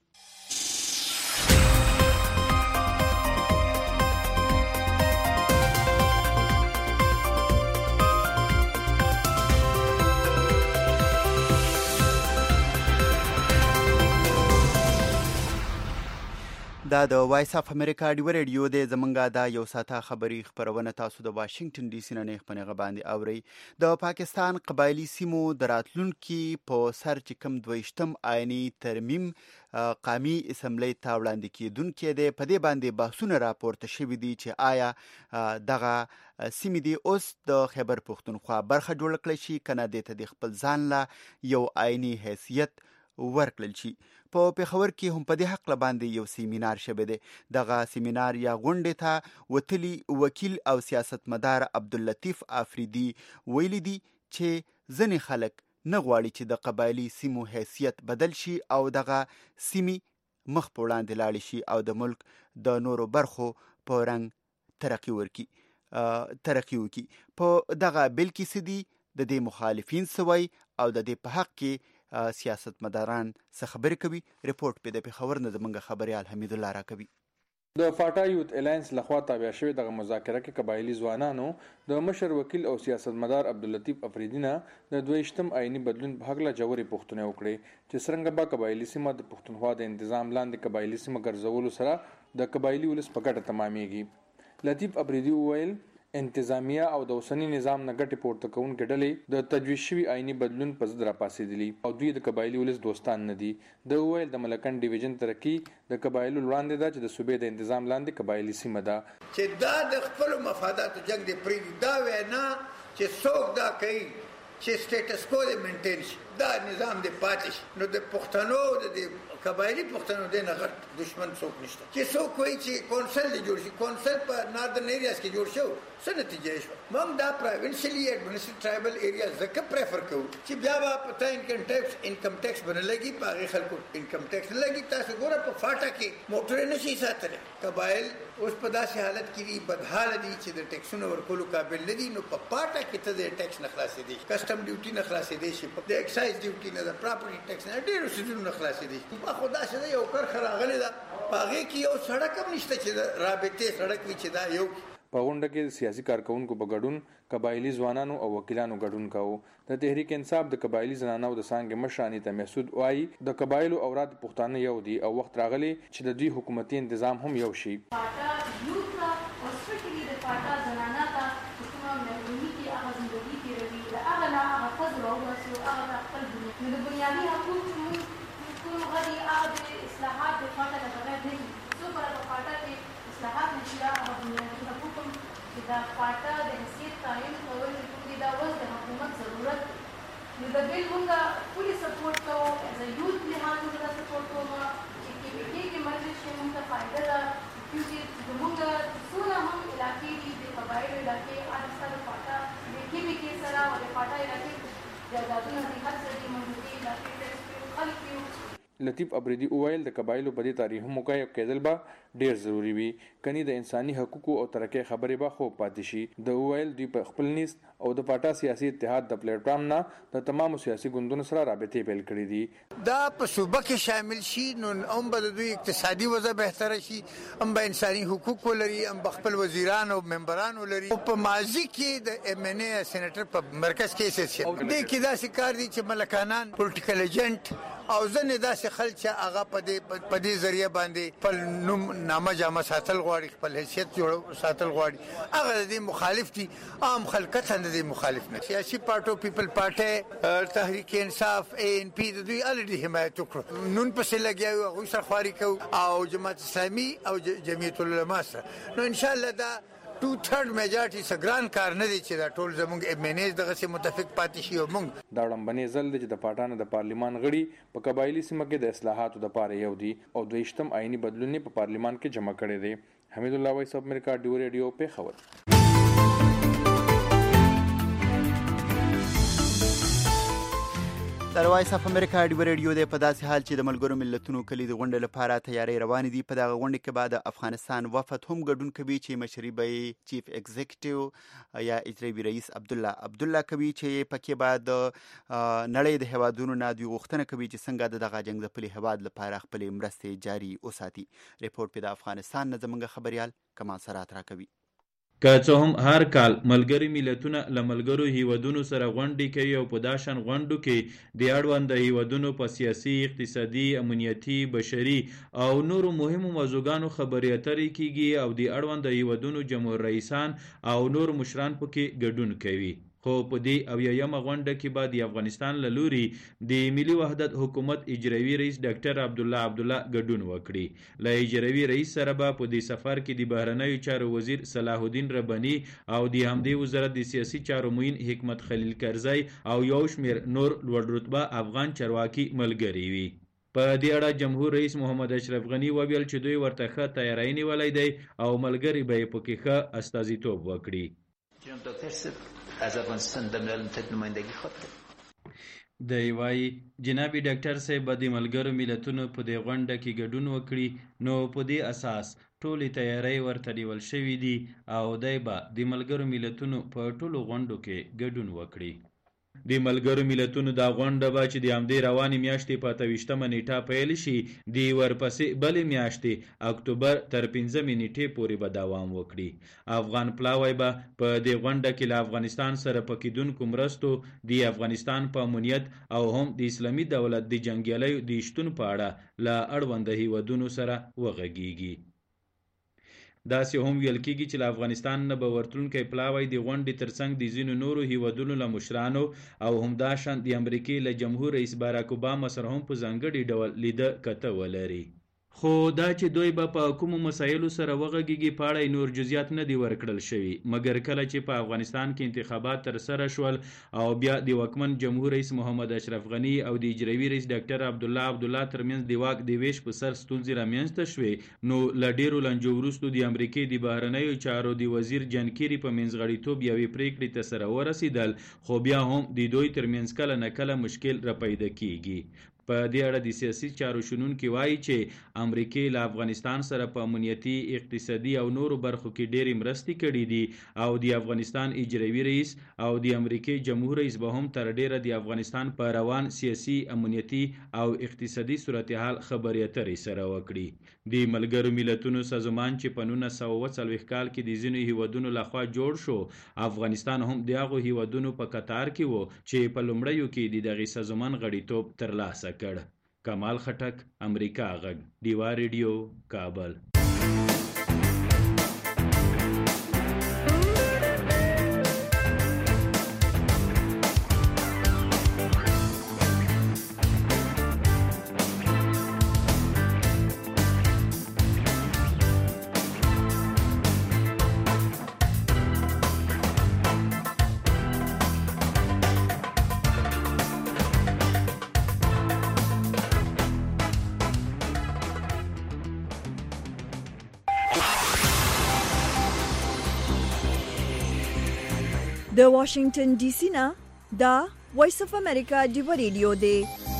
دا د وایس اف امریکا ډیو ریډیو د زمونږه دا یو ساته خبری خبرونه تاسو د واشنگټن ډي سي نه خپنه باندې اوري. د پاکستان قبایلی سیمو دراتلونکو په سر چې کم 22م آئینی ترمیم قومي اسمبلی ته وړاندې کیدونکې دی، په دې باندې بحثونه راپورته شوي دي چې آیا دغه سیمې دی اوس د خیبر پښتونخوا برخه جوړ کړی شي کنه د ته خپل ځان لا یو آئینی حیثیت ورکړل شي. په پیښور کې هم په دې حق باندې یو سیمینار شوه دی. دغه سیمینار یا غونډه ته وتلی وکیل او سیاستمدار عبداللطیف افریدی ویلي دي چې ځینې خلک نه غواړي چې د قبایلی سیمو حیثیت بدل شي او دغه سیمې مخ په وړاندې لاړې شي او د ملک د نورو برخو په رنګ ترقی وکړي. په دغه بل کې سدي د دې مخالفین سوي او د دې په حق کې سیاستمداران څه خبرې کوي. ریپورت په د پیښور نه زمونږ خبريال حمید الله را کوي. د فاټا یوت الاینس لخوا تابع شوی دغه مذاکره کې قبایلی ځوانانو د مشر وکیل او سیاستمدار عبداللطیف افریدی نه د 22م آئینی بدلون په حق لا جوړې پوښتنه وکړي چې څنګه به قبایلی سیمه د پښتونخوا د تنظیم لاندې قبایلی سیمه ګرځولو سره د قبایلی ولس په ګټه تمامېږي. لطیف افریدی وویل انتظامیه او د اوسنی نظام نه ګټې پورته کوونکې ډلې د تجویز شوي آئینی بدلون په ضد راپاسېدلي او دوی د قبایلی ولس دوستان نه دي. د وویل د ملکن ډیویژن ترقي د قبایلو وړاندې ده چې د صوبې د انتظام لاندې قبایلی سیمه ده چې دا د خپل مفاداتو جنگ دی پرې دا وینا چې څوک دا کوي چې سټیټس کو دې مینټین شي، دا نظام دې پاتې شي. نو د پښتنو د قبایلی پښتنو د نه غټ دشمن څوک نشته چې څوک کوي چې کونسل دې جوړ شي. کونسل په ناردن ایریاز کې جوړ شو، څه نتیجه شو؟ موږ دا پروینشلی ایڈمنسټریټیو ټرایبل ایریاز ځکه پریفر کوو چې بیا به پته انکم ټیکس باندې لګي، په هغه خلکو انکم ټیکس نه لګي. تاسو ګوره په فاټا کې موټر نشي ساتلی. قبایل اوس په داسې حالت کې دي بدحاله دي چې د ټیکسونو ورکولو قابل نه دي. نو په پاټا کې ته د ټیکس نه خلاصې دي، کسټم ډیوټي نه خلاصې دي، شي د ایکسایز ډیوټي نه، د پراپرټي ټیکس نه، ډېرو څیزونو نه خلاصې دي. په خدا سره یو کرخه راغلی ده، په هغې کې یو سړک هم نشته چې د رابطې سړک وي چې دا یو. په غونډه کې سیاسي کارکونکو په ګډون قبایلی ځوانانو او وکیلانو ګډون کاوه. د تحریک انصاف د قبایلی زنانو د څنګه مشر انیتا مسعود وايي د قبایلو اوراد پښتانه یو دي او وخت راغلی چې د دوی حکومتي تنظیم هم یو شي. فاټا یوت او سپیشلی د فاټا زنانه ته کومه مهمونی کې هغه زندگی هغه د اصلاحات د پاټه د بغیر نه دي څو پر د پاټه کې اصلاحات نشي دا هغه بنیادي حقوق چې دا پاټه د حیثیت تعین کول چې دا اوس د حکومت ضرورت دی نو د بیل مونږه ټولې سپورټ کوو ایز ا یوث لحاظ مونږ دا سپورټ کوو چې KPK کې مجلس کې مونږ ته فایده ده کیونکې زمونږ څونه هم علاقې دي د قبایلو علاقې هغه سره پاټه د KPK سره او د پاټه علاقې جایدادونه دي هر څه دي موجودي علاقې ټیکس خلک یو لطیف ابریدي وویل د قبایلو په دې تاریخ موقع کېدل به ډیر ضروری وي کني د انساني حقوقو او ترقۍ خبرې به خو پاتې شي د وویل دوی په خپل نیست او د پاټا سیاسي اتحاد د پلیټ فارم نه د تمامو سیاسي ګوندونو سره رابطې پیل کړې دي دا په صوبه کې شامل شي نو هم به د دوی اقتصادي وضع بهتره شي هم به انساني حقوق ولري هم به خپل وزیران او ممبران ولري په ماضي کې د MNA سېنیټر په مرکز کې حیثیت دې کې داسې کار دي چې ملکانان پولیټیکل ایجنټ او ځنې داسې خلک چې هغه په دې ذریعہ باندې خپل نوم نامه جامه ساتل غواړي خپل حیثیت جوړ ساتل غواړي هغه د دې مخالف دي عام خلکت هم د دې مخالف نه سیاسي پارټو پیپل پارټي تحریک انصاف ANP د دوی الډي حمایت وکړو نون پسې لګیاو هغوی سره خواري کوو او جماعت اسلامي او جمعیت العلماء سره نو انشاءالله دا 2/3 میجارټي سګران کار نه دی چې دا ټول زموږ MNAs دغه سي متفق پاتې شي او موږ دا وړاندې ځل چې د پاټانو د پارلیمان غړي په قبایلی سیمه کې د اصلاحاتو د پاره یو دي او دویشتم آئینی بدلون په پارلیمان کې جمع کړي دي حمید الله وایس اف امریکا ډیو ریډیو په خبر د وایس اف امریکا ډیو ریډیو د په داسې حال چې د ملګرو ملتونو کلي د غونډې لپاره تیاری روان دي په دغه غونډه کې بعد افغانستان وفد هم ګډون کوي چې مشري به چیف ایگزیکټیو یا اجرایي رئیس عبدالله کوي چې پکې بعد نړۍ د هوادونو نه دوی غوښتنه کوي چې څنګه دغه جنگ د پلي هواد لپاره خپل مرستې جاري وساتي ریپورت په د افغانستان نه زموږ خبريال کمال سرات راکوي که څه هم هر کال ملګری ملتونه له ملګرو هیوادونو سره غونډې کوي او په داشان غونډو کې د اړوند هیوادونو په سیاسي اقتصادي امنیتي بشري او نورو مهمو موضوعاتو خبرې اترې کیږي او د اړوند هیوادونو جمهور رئیسان او نور مشران پکې ګډون کوي خو په دې اویایم غونډه کې بعد د افغانستان له لوري د ملي وحدت حکومت اجرایي رئیس ډاکټر عبدالله ګډون وکړي له اجرایي رئیس سره به په دې سفر کې د بهرنیو چارو وزیر صلاح الدین رباني او د همدې وزارت د سیاسي چارو معین حکمت خلیل کرزی او یو شمېر نور لوړ رتبه افغان چارواکي ملګري وي په دې اړه جمهور رئیس محمد اشرف غنی وویل چې دوی ورته ښه تیاری نیولی دی او ملګري به یې پکې ښه استازیتوب وکړي از افغانستان د ملت نمایندگی خواهد دی وایي جناب ډاکټر صاحب د ملګرو ملتونو په دې غونډه کې ګډون وکړي نو په دې اساس ټولې تیاری ورته نیول شوي دي او دی به د ملګرو ملتونو په ټولو غونډو کې ګډون وکړي د ملګرو ملتونو دا غونډه به چې د همدې روانې میاشتې په 28 نیټه پیل شي د ورپسې بلې میاشتې اکتوبر تر 15 نیټې پورې به دوام وکړي افغان پلاوی به په دې غونډه کې له افغانستان سره په کېدونکو مرستو د افغانستان په امنیت او هم د اسلامي دولت د جنګیالیو د شتون په اړه له اړوند هیوادونو سره وغږیږي داسې هم ویل کېږي چې له افغانستان نه به ورتلونکی پلاوی د غونډې ترڅنګ د ځینو نورو هیوادونو له مشرانو او همداشان د امریکې له جمهور رئیس باراک اوباما سره هم په ځانګړي ډول لیده کته ولري خو دا چې دوی به په کومو مسایلو سره وغږیږي په اړه نور جزئیات نه دي ورکړل شوي مګر کله چې په افغانستان کې انتخابات ترسره شول او بیا د واکمن جمهور رئیس محمد اشرف غنی او د اجرایي رئیس ډاکټر عبدالله ترمنځ د واک د ویش په سر ستونزې رامنځته شوې نو له ډیرو لنجو وروستو د امریکې د بهرنیو چارو د وزیر جان کیری په منځغړیتوب یوې پریکړې ته سره ورسېدل خو بیا هم د دوی ترمنځ کله نه کله مشکل راپیدا کیږي په دې اړه د سیاسي چارو شنونکي وایي چې امریکې له افغانستان سره په امنیتي اقتصادي او نورو برخو کې ډېرې مرستې کړې دي او د افغانستان اجرایي رئیس او د امریکې جمهور رئیس به هم تر ډیره د افغانستان په روان سیاسي امنیتي او اقتصادي صورتحال خبرې اترې سره وکړي د ملګرو ملتونو سازمان چې په 1940 کال کې د ځینو هیوادونو لخوا جوړ شو افغانستان هم د هغو هیوادونو په قطار کې و چې په لومړیو کې د دغه سازمان غړیتوب ترلاسه کړ کمال خټک امریکا غږ ډیوا ریډیو کابل د واشنگټن ډي سي نه دا وایس اف امریکا ډیو ریډیو دی.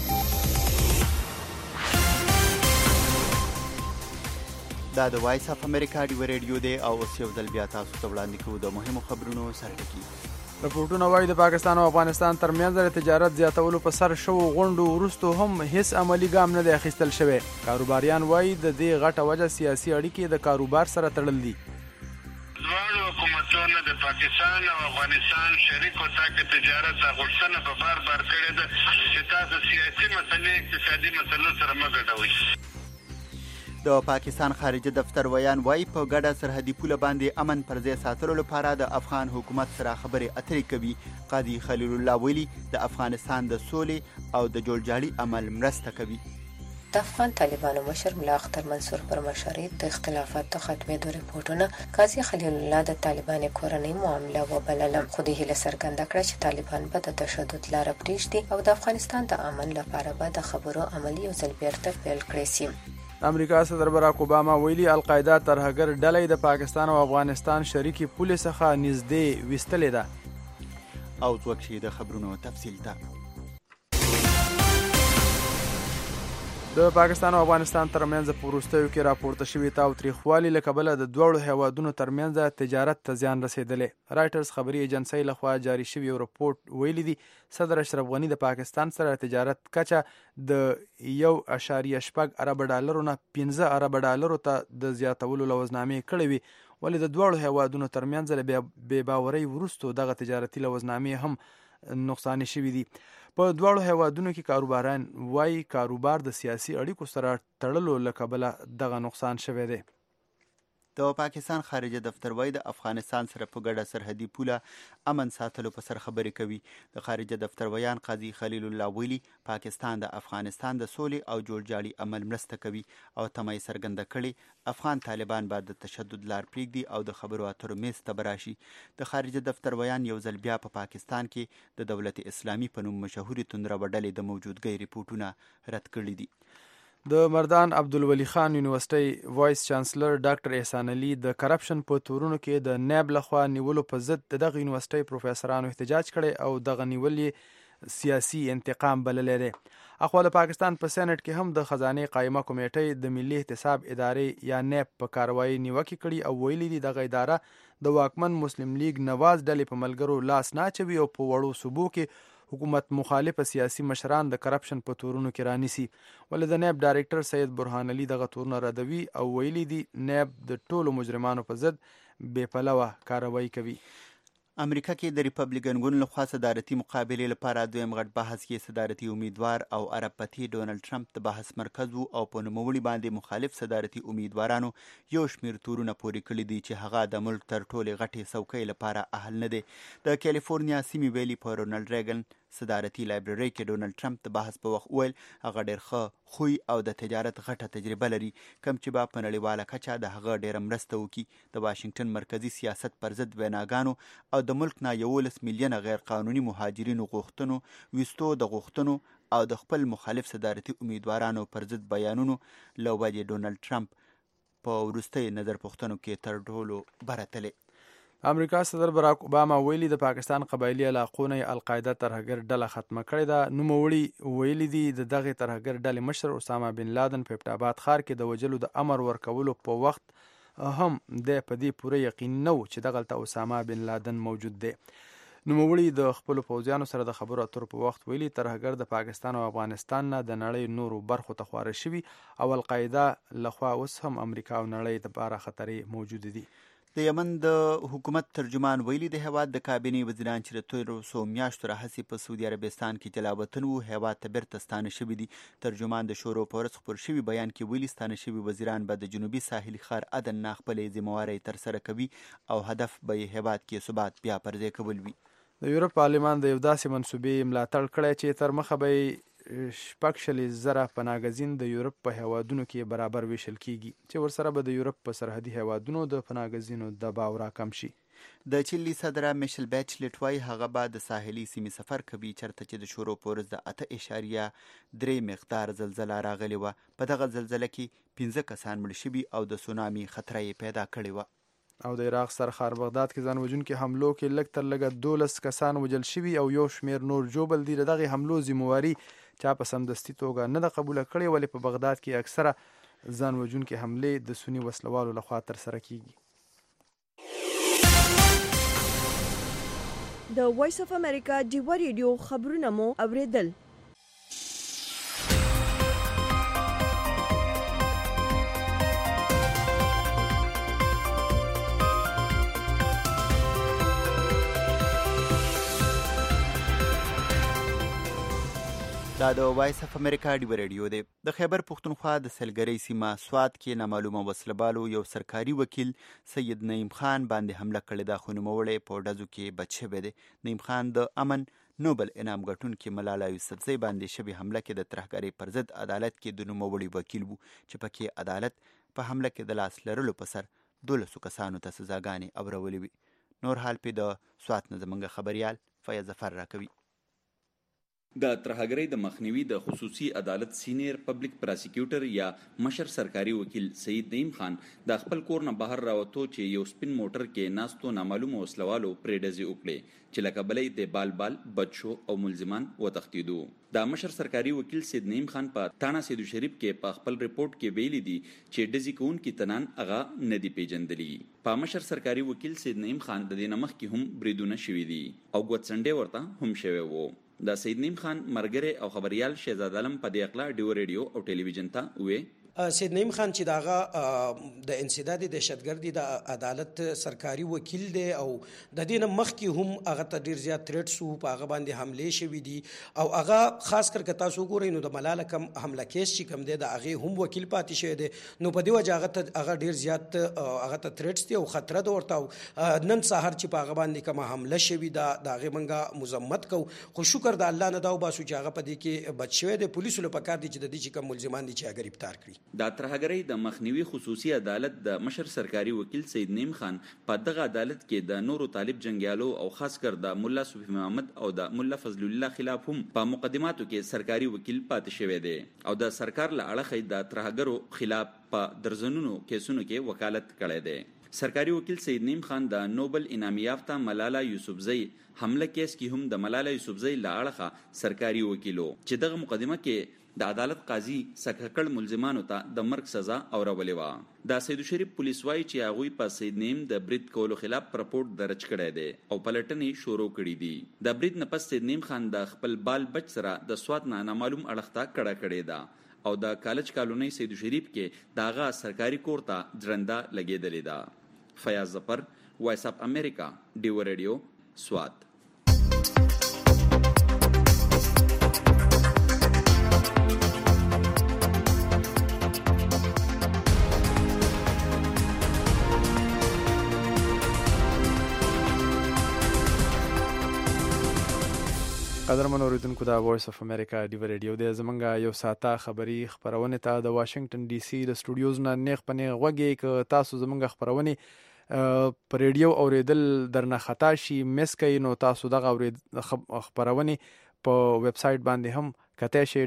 دا د وایس اف امریکا ډیو ریډیو دی او اوس یو ځل بیا تاسو ته وړاندې کوو د مهمو خبرونو سرټکی. رپورټونه وایي د پاکستان او افغانستان ترمنځ د تجارت زیاتولو په سر شوو غونډو وروسته هم هیڅ عملی ګام نه دی اخیستل شوی. کاروباریان وایي د دې غټه وجه سیاسي اړیکې د کاروبار سره تړل دي. دواړو حکومتونو د پاکستان او افغانستان شریکو تاکي تجارت غوښتنه په بار کړې ده چې تاسو سیاسي مسلې اقتصادي مسلو سره مه ګډوئ. د پاکستان خارجه دفتر ویان وایي په ګډه سرحدي پوله باندې امن پر ځای ساتلو لپاره د افغان حکومت سره خبرې اترې کوي. قاضي خلیل الله ویلي د افغانستان د سولې او د جوړجاړي عمل مرسته کوي. د افغان طالبانو مشر ملا اختر منصور پر مشرۍ د اختلافاتو ختمېدو رپورټونه قاضي خلیل الله د طالبان کورنۍ معامله وبلله، خو د هیله څرګنده کړه چې طالبان به د تشدد لاره پرېږدي او د افغانستان د امن لپاره به د خبرو عملي یو ځل بیرته پیل کړی سي. امریکا صدر باراک اوباما ویلي القاعده ترهګر ډلې د پاکستان او افغانستان شریکي پولې څخه نږدې وستلې ده. او څوک شي د خبرونو تفصیل ته. د پاکستان او افغانستان ترمنځ په وروستیو کې راپورته شوي تاوتریخوالي له کبله د دواړو هیوادونو ترمنځ تجارت ته زیان رسېدلی. رایټرز خبري ایجنسۍ لخوا جاري شوی یو رپورټ ویلي دي صدر اشرف غني د پاکستان سره تجارت کچه د 1.8 ارب ډالرو نه 15 ارب ډالرو ته د زیاتولو لوزنامې کړې وي، ولې د دواړو هیوادونو ترمنځ له بې باورۍ وروسته دغه تجارتي لوزنامې هم نقصان شوي دي. په دواړو هیوادونو کې کاروباران وایي کاروبار د سیاسي اړیکو سره تړلو له کبله دغه نقصان شوی دی. د پاکستان خارجه دفتر وایي د افغانستان سره په ګډه سرحدي پوله امن ساتلو په سر خبرې کوي. د خارجه دفتر ویان قاضي خلیل الله ویلي پاکستان د افغانستان د سولې او جوړجاړي عمل مرسته کوي او تمه یې څرګنده کړې افغان طالبان باید د تشدد لار پرېږدي او د خبرو اترو میز ته براشي. د خارجه دفتر ویان یو ځل بیا په پاکستان کې د دولت اسلامي په نوم مشهوري توندروه ډلې د موجودګۍ ریپورټونه رد کړي دي. د مردان عبدالولي خان یونیورسيټي وایس چانسلر ډاکټر احسان علي د کرپشن په تورونو کې د نیب لخوا نیولو په ضد دغه یونیورسيټي پروفیسورانو احتجاج کړي او دغه نیولې سیاسي انتقام بللی دی. اخوا د پاکستان په سېنات کې هم د خزانه قائمه کمیټې د ملي احتساب ادارې یا نیب په کاروایی نیوکه کړي او ویلي دي دغه اداره د واکمن مسلم لیگ نواز ډلې په ملګرو لاس نه اچوي او په وړو صوبو کې حکومت مخالف سیاسي مشران د کرپشن په تورونو کې رانیسي. ولې د نیب ډایرکټر سید برهان علي دغه تورونه ردوي او ویلي دي نیب د ټولو مجرمانو په ضد بې پلوه کاروایی کوي. امریکا کې د ریپبلیکن ګوند لخوا صدارتي مقابلې لپاره دویم غټ بحث کې صدارتي امیدوار او عرب پتی ډونالد ټرمپ د بحث مرکز وو او په نوموړي باندې مخالف صدارتي امیدوارانو یو شمیر تورونه پورې کړي دي چې هغه د ملک تر ټولې غټې څوکۍ لپاره اهل نه دی. د کیلیفورنیا سیمې ویلي په رونالد ریګن صدارتي لایبرری کې ډونالد ټرمپ د بحث په وخت ویل هغه ډېر ښه خوی او د تجارت غټه تجربه لري کوم چې به په نړیواله کچه د هغه ډېره مرسته وکړي. د واشنگټن مرکزی سیاست پر ضد ویناګانو او د ملک نه 11 میلیونه غیر قانوني مهاجرینو غوښتنو ویستو د غوښتنو او د خپل مخالف صدارتي امیدوارانو پر ضد بیانونو له وجې ډونالد ټرمپ په وروستۍ نظر پوښتنو کې تر ټولو برتلی. امریکا صدر باراک اوباما ویلي د پاکستان قبایلی علاقو نه القاعده ترهګر ډله ختمه کړې ده. نوموړي ویلي دي د دغه ترهګر ډلې مشر اسامه بن لادن په ابټاباد ښار کې د وجلو د امر ورکولو په وخت هم د په دې پوره یقین نه و چې دغلته اسامه بن لادن موجود دی. نوموړي د خپل پوځیانو سره د خبرو اترو په وخت ویلي ترهګر د پاکستان او افغانستان نه د نړۍ نورو برخو ته خواره شوي او القاعده لخوا اوس هم امریکا او نړۍ لپاره خطرې موجود دي. د یمن د حکومت ترجمان ویلي د هیواد د کابینې وزیران چې د تیرو څو میاشتو راهیسې په سعودي عربستان کې جلاوطن وو هیواد ته بیرته ستانه شوي دي. ترجمان د شورو په ورځ خپور شوي بیان کې ویلي ستانه شوي وزیران به د جنوبي ساحلي ښار عدن نه خپلې ذمهوارۍ ترسره کوي او هدف به یې هیواد کې ثبات بیا پر ځای کول وي. د یورپ پارلمان د یو داسې منصوبې ملاتړ کړی چې تر مخه به 6,000 پناهګزین د یورپ په هیوادونو کې برابر ویشل کیږي چې ورسره به د یورپ په سرحدي هیوادونو د پناهګزینو دباو راکم شي. د چیلي صدره میشل بیچلټ وایي هغه به د ساحلي سیمې سفر کوي چېرته چې د شورو په ورځ د 8.3 مقدار زلزله راغلې وه. په دغه زلزله کې 15 کسان مړه شوي او د سونامي خطره یې پیدا کړې وه. او د عراق سرخار بغداد کې ځان وژونکي حملو کې لږ تر لږه 12 کسان وژل شوي او یو شمېر نور ژوبل دي. د دغې حملو ذمهواري چا په سمدستي توګه نه ده قبوله کړې، ولې په بغداد کې اکثره ځان وژونکي حملې د سني وسلوالو لخوا ترسره کیږي. د وایس اف امریکا ډیوا ریډیو خبرونه مو اوریدل. دا د وایس اف امریکا ډیوا ریډیو دی. د خیبر پښتونخوا د سلګرۍ سیمه سوات کې نامعلومه وسلبالو یو سرکاري وکیل سید نعیم خان باندې حمله کړې ده، خو نوموړی په ډزو کې بچ شوی دی. نعیم خان د امن نوبل انعام ګټونکي ملاله یوسفزۍ باندې شوې حمله کې د ترهګرۍ پر ضد عدالت کې د نوموړي وکیل وو، چې پکې عدالت په حمله کې د لاس لرلو په سر 12 کسانو ته سزاګانې اورولې وي. نور حال پې د سوات نه زموږ خبریال فیض ظفر راکوي. د ترهګرۍ د مخنیوي د خصوصي عدالت سینیر پبلک پراسیکیوټر یا مشر سرکاري وکیل سید نعیم خان د خپل کور نه بهر راوتو چې یو سپین موټر کې ناستو نامعلومه وسلوالو پرې ډزې وکړې، چې لکه بلې د بال بال بچو او ملزمان وتښتېدو. د مشر سرکاري وکیل سید نعیم خان په تانا سیدو شریف کې په خپل ریپورت کې ویلي دي چې ډزې کوونکي تنان هغه نه دي پیژندلي. په مشر سرکاري وکیل سید نعیم خان د دې نه مخکې هم بریدونه شوي دي او ګوتڅنډې ورته هم شوی وو. د سید نعیم خان مرګره او خبريال شهزاد عالم په دې اقلا ډیو ریډیو او ټلویزیون ته وې. سید نعیم خان چې داغه د انسداد دهشتګردي د عدالت سرکاري وکیل دی او د دې نه مخکې هم هغه ته ډیر زیات تھریټس وو، په هغه باندې حمله شوي دي او هغه خاص کر که تاسو ګورئ نو د ملاله کم حمله کیس چې کم دی د هغه هم وکیل پاتې شوی دی، نو په دې وجه هغه ډیر زیات هغه ته تھریټس دي او خطر ده ورته. نن سحر چې په هغه باندې کوم حمله شوي ده د هغه منګه مذمت کو، خو شکر د الله نه دا وباسو چې هغه په دې کې بچ شوی دی. پولیسو له پکار دي چې د دې چې کوم ملزمان دي چې گرفتار کړي. د ترهګرۍ د مخنیوي خصوصي عدالت د مشر سرکاري وکیل سید نعیم خان په دغه عدالت کې د نورو طالب جنگیالو او خاص کر د مولا صوفي محمد او د مولا فضل الله خلاف هم په مقدماتو کې سرکاري وکیل پاتې شوی دی او د سرکار له اړخه د ترهګرو خلاف په درزنونو کیسونو کې وکالت کړی دی. سرکاري وکیل سید نعیم خان د نوبل انعام یافته ملاله یوسفزۍ حمله کیس کې هم د ملاله یوسفزۍ له اړخه سرکاري وکیلو چې دغه مقدمه کې د عدالت قاضي سکهکړ ملزمانو ته د مرګ سزا اورولې وه. د سیدو شریف پولیس وایي چې هغوی په سید نعیم د برید کولو خلاف رپورټ درج کړی دی او پلټنې شروع کړي دي. د برید نه پس سید نعیم خان د خپل بال بچ سره د سوات نه نامعلوم اړخ ته کډه کړې ده او د کالج کالونی سیدو شریف کې د هغه سرکاري کور ته جرنده لګېدلې ده. فیاض ظفر، وایس اف امریکا، ډیو ریډیو، سوات. قدرمن اوریدونکو د وایس اف امریکا ډیو ریډیو د زمونږ یو ساعته خبری خبرونه ته د واشنگټن ډي سي د سټوډیوز نه نیغ پنه غوږی ک تاسو زمونږ خبرونه پر ریډیو اوریدل درنه خطا شي مس کوي نو تاسو دغه خبرونه په ویب سټ باندې هم کته شي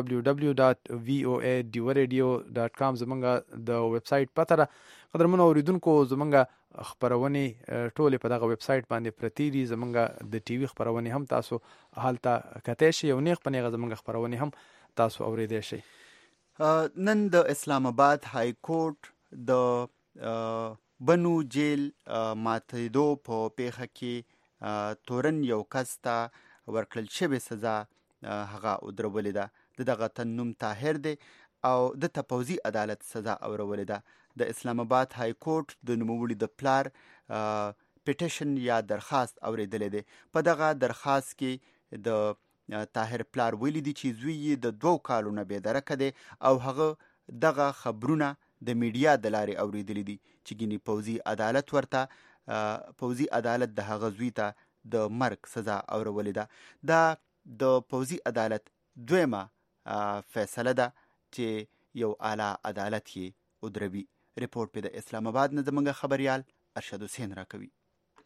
www.voaduaradio.com زمونږ د ویب سټ پته را. قدرمن اوریدونکو زمونږ خبرونه ټوله په دغه ویب سټ باندې پرتی دي. زمونږ د ټي وي خبرونه هم تاسو حالت کته شي او نیغ پنه زمونږ خبرونه هم تاسو اوریدئ شي. نن د اسلام آباد های کورټ د بنو جیل ماتېدو په پیښه کې تورن یو کس ته ورکړل شوې سزا هغه ودرولې ده. دغه تن نوم طاهر دی او د پوځي عدالت سزا اورولې ده. د اسلام آباد های کورټ د نوموړي د پلار پټیشن یا درخواست اوریدلې ده. په دغه درخواست کې د طاهر پلار ویلي دي چې زوی یې د 2 کالو نه بې درکه دی او هغه دغه خبرونه د میډیا د لارې اوریدلې دي چې ګینې پوځي عدالت د هغه زوی ته د مرګ سزا اورولې ده. دا د پوځي عدالت دویمه فیصله ده چې یو اعلی عدالت یې ودروي. ریپورت په د اسلام آباد نه زموږ خبريال ارشد حسین راکوي.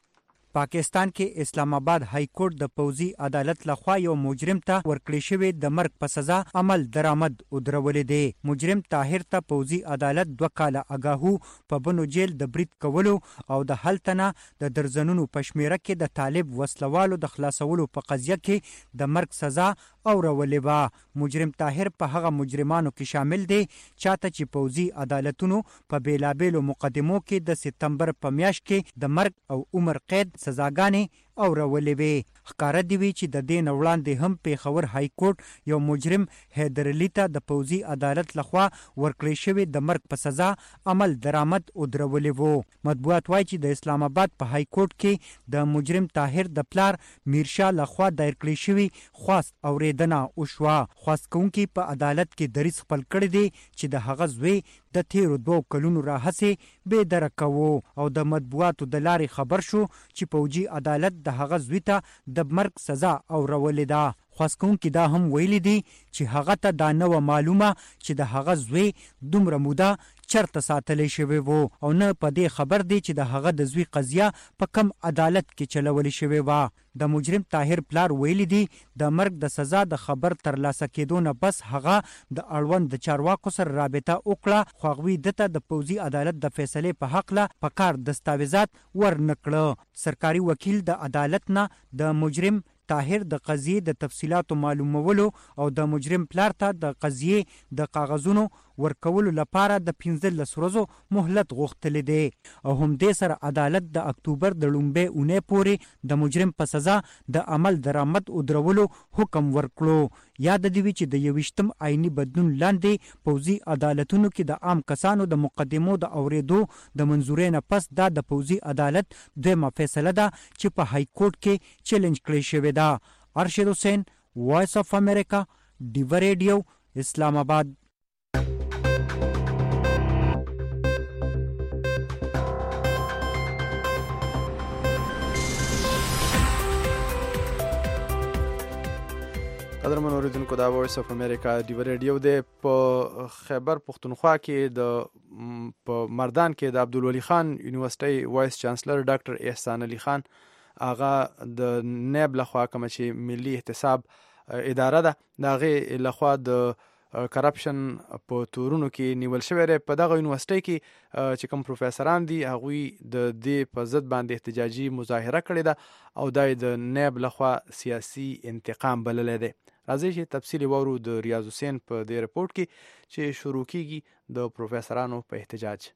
پاکستان کې اسلام آباد های کورټ د پوځي عدالت لخوا یو مجرم ته ورکړی شوی د مرګ په سزا عمل درآمد ودرولې دی. مجرم طاهر ته پوځي عدالت 2 کاله اگاهو په بنو جیل د برید کولو او د هلتنه د درزنونو په شمیره کې د طالب وسلوالو د خلاصولو په قضیه کې د مرګ سزا اورولې وه. مجرم طاهر په هغه مجرمانو کې شامل دی چاته چې پوځي عدالتونو په بیلابیلو مقدمو کې د سپتمبر په میاشت کې د مرګ او عمر قید سزاګانې اورولې وې. ښکاره دی وی چې د دې نه وړاندې هم پیښور های کورټ یو مجرم حیدر علي ته د پوځي عدالت لخوا ورکړی شوی د مرګ په سزا عمل درآمد ودرولې وو. مطبوعات وایي چې د اسلام آباد په های کورټ کې د مجرم طاهر د پلار میرشاه لخوا دایر کړی شوی خواست اوریدنه وشوه. خواست کوونکي په عدالت کې دریځ خپل کړی دی چې د هغه زوی د تیرو 2 کلونو راهسې بې درکه وو او د مطبوعاتو د لارې خبر شو چې پوځي عدالت د هغه زوی ته د مرګ سزا اورولې ده. خواست کوونکي دا هم ویلي دي چې هغه ته دا نه وه معلومه چې د هغه زوی دومره موده چرته ساتلی شوی وو او نه په دې خبر دی چې د هغه د زوی قضیه په کم عدالت کې چلولی شوی وه. د مجرم طاهر پلار ویلي دی د مرګ د سزا د خبر ترلاسه کېدو نه بس هغه د اړوند د چارواکو سره رابطه وکړه خو هغوی دته د پوځي عدالت د فیصلې په حق له پکار دستاویزات ورنکړه. سرکاري وکیل د عدالت نه د مجرم طاهر د قضیې د تفصیلاتو معلومولو او د مجرم پلار ته د قضیې د کاغذونو ورکولو لپاره د 15 ورځو مهلت غوښتلی دی او همدې سره عدالت د اکتوبر د لومبۍ اونۍ پورې د مجرم په سزا د عمل درآمد ودرولو حکم ورکړو. یاد دی چې د 21م آئینی بدلون لاندې پوځي عدالتونو کې د عام کسانو د مقدمو د اوریدو د منظورۍ نه پس دا د پوځي عدالت دویمه فیصله ده چې په های کورټ کې چیلنج کړی شوې ده. ارشد حسین، وایس اف امریکا، ډیو ریډیو، اسلام آباد. قدرمن اوریدونکو دا وایس اف امریکا ډیو ریډیو دی. په خیبر پختونخوا کې د په مردان کې د عبدالولي خان یونیورسيټي وایس چانسلر ډاکټر احسان علي خان هغه د نیب لخوا کوم چې ملي احتساب اداره ده د هغې لخوا د کرپشن په تورونو کې نیول شوی دی. په دغه یونیورسيټي کې چې کوم پروفیسران دي هغوی د دې په ضد باندې احتجاجي مظاهره کړې ده او دا د نیب لخوا سیاسي انتقام بللی دی. راځئ چې تفصیل وورو د ریاض حسین په دې رپورټ کې چې شروع کیږي د پروفیسرانو په احتجاج.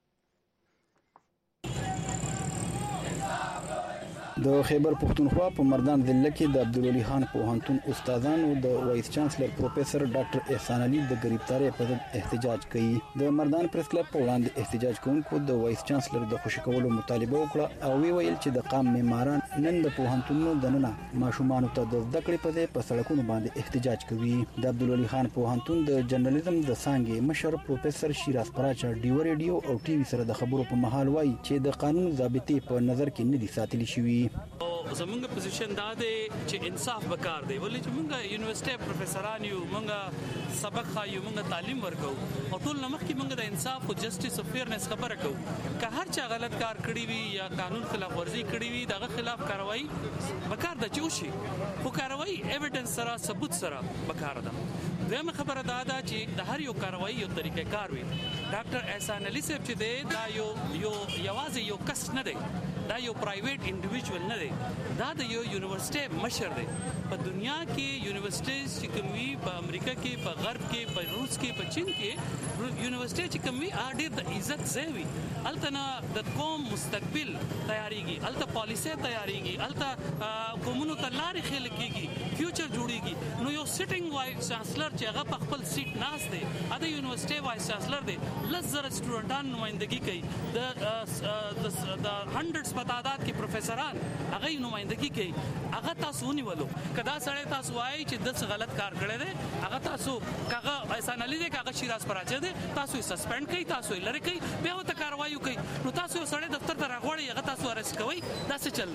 د خیبر پختونخوا په مردان ضلع کې د عبدالولي خان پوهنتون استادانو د وایس چانسلر پروفیسر ډاکټر احسان علي د غریبتارۍ په ضد احتجاج کوي. د مردان پریس کلب په وړاندې احتجاج کوونکو د وایس چانسلر د خوشي کولو مطالبه وکړه او ویل چې د قام معماران نن د پوهنتونونو دننه ماشومانو ته د زده کړې په ځای په سړکونو باندې احتجاج کوي. د عبدالولي خان پوهنتون د جرنالیزم د څانګې مشر پروفیسر شیراز پراچا ډیو ریډیو او ټي وي سره د خبرو په مهال وایي چې د قانون ضابطې په نظر کې نه دي ساتلي شوي. زمونږ پوزیشن دا دی چې انصاف وکړ دی ولې چې مونږه یونیورسيټي پروفیسوران یو مونږه سبق خایو مونږه تعلیم ورکو او ټول نمخ کې مونږه د انصاف او جسټیس او فیرنس خبره کوو که هر چا غلط کار کړی وي یا قانون خلاف ورزي کړی وي دغه خلاف کاروایی وکړ د چوشي خو کاروایی ایویډنس سره ثبوت سره وکړ ده. دغه خبره دا چې د هر یو کاروایی یو طریقې کار وي. ډاکټر احسان علي صاحب چې دی دا یو یوازې یو کس نه دی، دا یو پرایویټ انډیویډوال نه دی، دا د یو یونیورسيټي مشر دی. په دنیا کې یونیورسيټیز چې کوم وي په امریکا کې په غرب کې په روس کې په چین کې یونیورسيټي چې کوم وي ډېر د عزت ځای وي. هلته نه د قوم مستقبل تیاریږي، هلته پالیسي تیاریږي، هلته قومونو ته لارې ښیل کېږي، فیوچر جوړېږي. نو یو سیټینګ وایس چانسلر چې هغه په خپل سیټ ناست دی د یونیورسيټي وایس چانسلر دی 10,000 سټوډنټان نمائندګي کوي، د هنډرډز په تعداد کې پروفیسوران هغه نمائندګي کوي. هغه تاسو ونیولو کدا سړی تاسو وایي چې د غلط کار کړی دی هغه تاسو کاغه احسان علي دی کاغه شیراز پراچا دی تاسو یې سسپند کوي، تاسو یې لری کوي، بیا ته کاروایی کوي. نو تاسو سړی دفتر ته راغوړی هغه تاسو ارست کوي. دا څه چل دی؟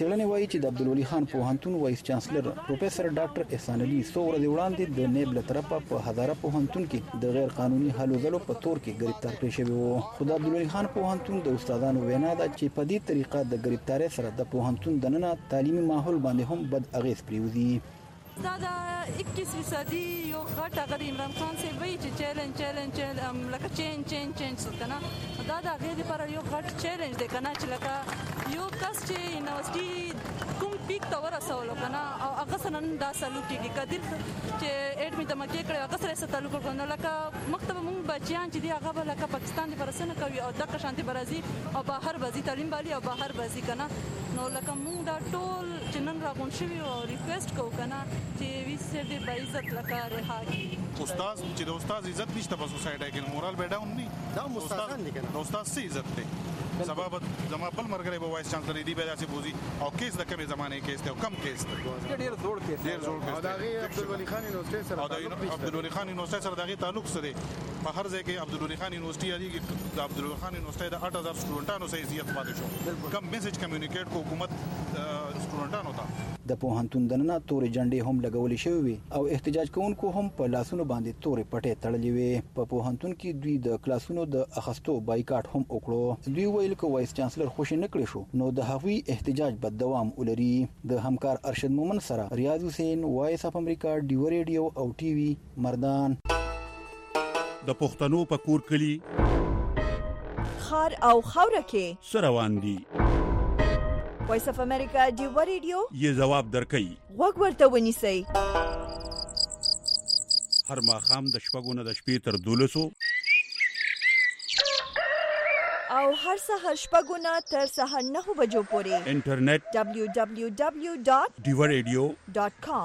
څېړنې وایي چې د عبدالولي خان پوهنتون وایس چانسلر پروفیسور ډاکټر احسان علي څو ورځې وړاندې د نیب له طرفه په هزاره پوهنتون کې د غیر قانوني هلو ځلو په تور کې گرفتار کړی شوی و. خو د عبدالولي خان پوهنتون د استادانو وینا ده چې په دې طریقه د گرفتارۍ سره د پوهنتون دننه تعلیمي ماحول باندې هم بد اغیز پریوزي. دا د 21% یو غټ هغه عمران خان سی وایي چې چیلنج لکه چینج کنه دا د هغې لپاره یو غټ چیلنج دی کنه چې لکه یو کس چې یونیورسټي کوم پیک ته ورسولو کنه او هغه سره نن دا سلوک کېږي که دې چې ایډمي ته مکې کړی هغه سره یې څه تعلق وکړو نو لکه مخته به مونږ بچیان چې دي هغه به لکه پاکستان دپاره څه نه کوي او دغه شانتې به راځي او بهر به ځي تعلیم بالي او بهر به ځي کنه نو لکه مونږ دا ټول چې نن راغونډ شوي او ریکویسټ کوو کنه چې وی صاحب دې با عزت لکه رها کړي. استاد چې د استاد عزت نشته په سوسایټي کې مورال به ډاون نه دا استادان دي کنه استاد سي عزت دی سبب زما بل مرګره به وایس چانسلر دی به داسې بوزي او کیس د کومه زمانه کیس ته کم کیس ته ډیر زوړ کیس او دا عبدالولي خان یونیورسيټي سره عبدالولي خان یونیورسيټي سره دغه تعلق سره په هر ځای کې عبدالولي خان یونیورسيټي دی د عبدالولي خان یونیورسيټي د 8000 سټوډنټانو سره عزت پاتې شو کم میسج کمیونیکیټ کو حکومت سټوډنټانو ته د پوهنتون دننه تورې جنډې هم لګولې شوې وي او احتجاج کوونکو هم په لاسونو باندې تورې پټې تړلې وي. په پوهنتون کې دوی د کلاسونو د اخستو بایکاټ هم وکړو. دوی ویل چې وایس چانسلر خوشی نه کړی شو نو د هغوی احتجاج به دوام ولري. د همکار ارشد مومن سره ریاض حسین وایس اف امریکا ډیو ریډیو او ټي وي مردان. د پښتنو په کور کلی خار او خوره کې سروان دي وایس اف امریکا ډیو ریډیو یې جواب درکړي وګ ورته ونیسئ هر ماښام د شپږو نه د شپې تر 12 او هر سهار شپږو نه تر سهار 9 بجو پورې انټرنیټ www.diwaradio.com.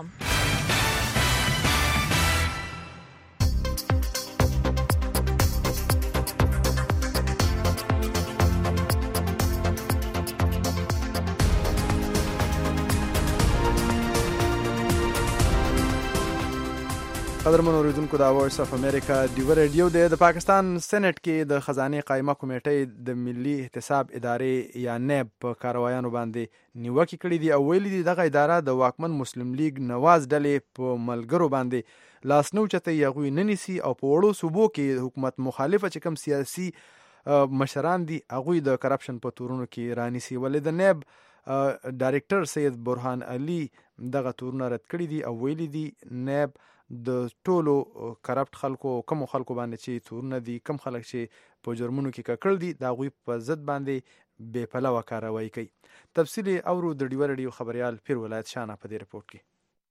قدرمن اوریدونکو دا وایس اف امریکا ډیو ریډیو د پاکستان سېنات کې د خزانه قائمه کمیټې د ملي احتساب ادارې یا نیب په کاروایانو باندې نیوکه کړې دي او ویلي دي دغه اداره د واکمن مسلم لیگ نواز ډلې په ملګرو باندې لاس نو چته یغوي ننسي او په وړو صوبو کې حکومت مخالفه چې کوم سیاسي مشران دي هغه د کرپشن په تورونو کې رانیسي. ولې د نیب ډایرکټر سید برهان علي دغه تورونه رد کړی دي او ویلي دي نیب د ټولو کرپټ خلکو کوم خلکو باندې چې تورونه دي کم خلک چې په جرمونو کې ککړ دي دا غوي په ضد باندې بے پلوه کاروایی کوي. تفصیلی اورو د ډیو ریډیو خبريال پیر ولایت شانه په دې رپورت کې.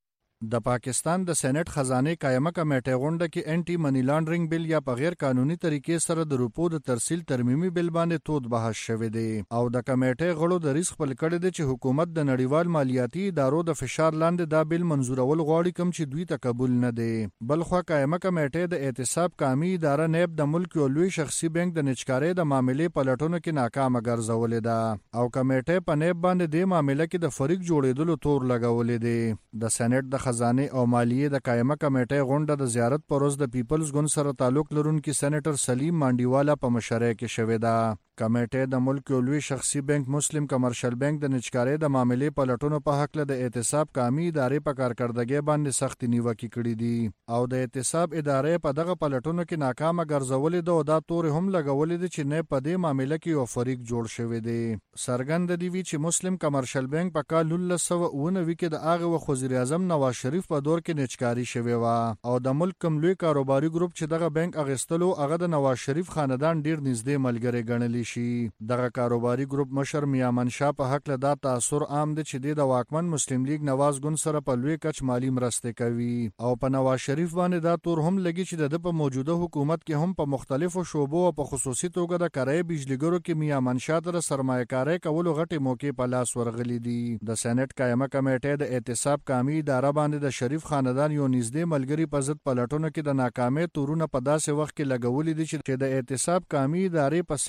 د پاکستان د سېنات خزانه قائمه کمیټه غونډه کې انټي منی لانډرینګ بل یا په غیر قانوني طریقې سره د روپو د ترسیل ترمیمي بل باندې تود بحث شوه دی او د کمیټې غړو د ریسک خپل کړی دی چې حکومت د نړیوال مالیاتي ادارو د فشار لاندې دا بل منزورول غواړي کوم چې دوی ته قبول نه دی. بل خو قائمه کمیټه د احتساب قومي اداره نیب د ملک یو لوی شخصي بانک د نچکارې د معاملې په لټونو کې ناکامه ګرځولې ده او کمیټه په نیب باندې د معاملې کې د فریق جوړېدلو تور لګولې دی. د سېنات د خزانه او مالیې د قائمه کمیټې غونډه د زیارت پروز د پیپلز ګوند سره تعلق لرونکي سېنیټر سلیم مانډیوالا په مشرۍ کې شوې ده. کمیټې د ملک یو لوی شخصي بانک مسلم کمرشل بانک د نچکارې د معاملې په لټونو په حق له د احتساب قومي ادارې په کارکړدګۍ باندې سخت نیوکه کړې دي او د احتساب ادارې په دغه پلټونو کې ناکامه ګرځولې ده او دا تور هم لګولې دي چې نه په دې معاملې کې یو فریق جوړ شوی دی. سرګند دی وی چې مسلم کمرشل بانک په کال 1999 کې د هغه وخت وزیر اعظم نواز شریف په دور کې نچکاری شوی و او د ملک کوم لوی کاروباري ګروپ چې دغه بانک اغستلو هغه د نواز شریف خاندان ډیر نږدې ملګری ګڼل شي. دغه کاروباري ګروپ مشر میاں منشا په حق له دا تاثر عام دي چې د واکمن مسلم لیگ نواز ګوند سره په لوی کچ مالی مرسته کوي او په نواز شریف باندې دا تور هم لګي چې د په موجوده حکومت کې هم په مختلفو شوبو او په خصوصي توګه د کرای بجلیګرو کې میاں منشا تر سرمایه‌کاري کولو غټي موقع په لاس ورغلي دي. د سېنات قائمه کمیټه د احتساب قومي اداره باندې د شریف خاندان یو نږدې ملګری په ضد پلټونو کې د ناکامۍ تورونه په داسې وخت کې لګولې دي چې د احتساب قومي ادارې په سند او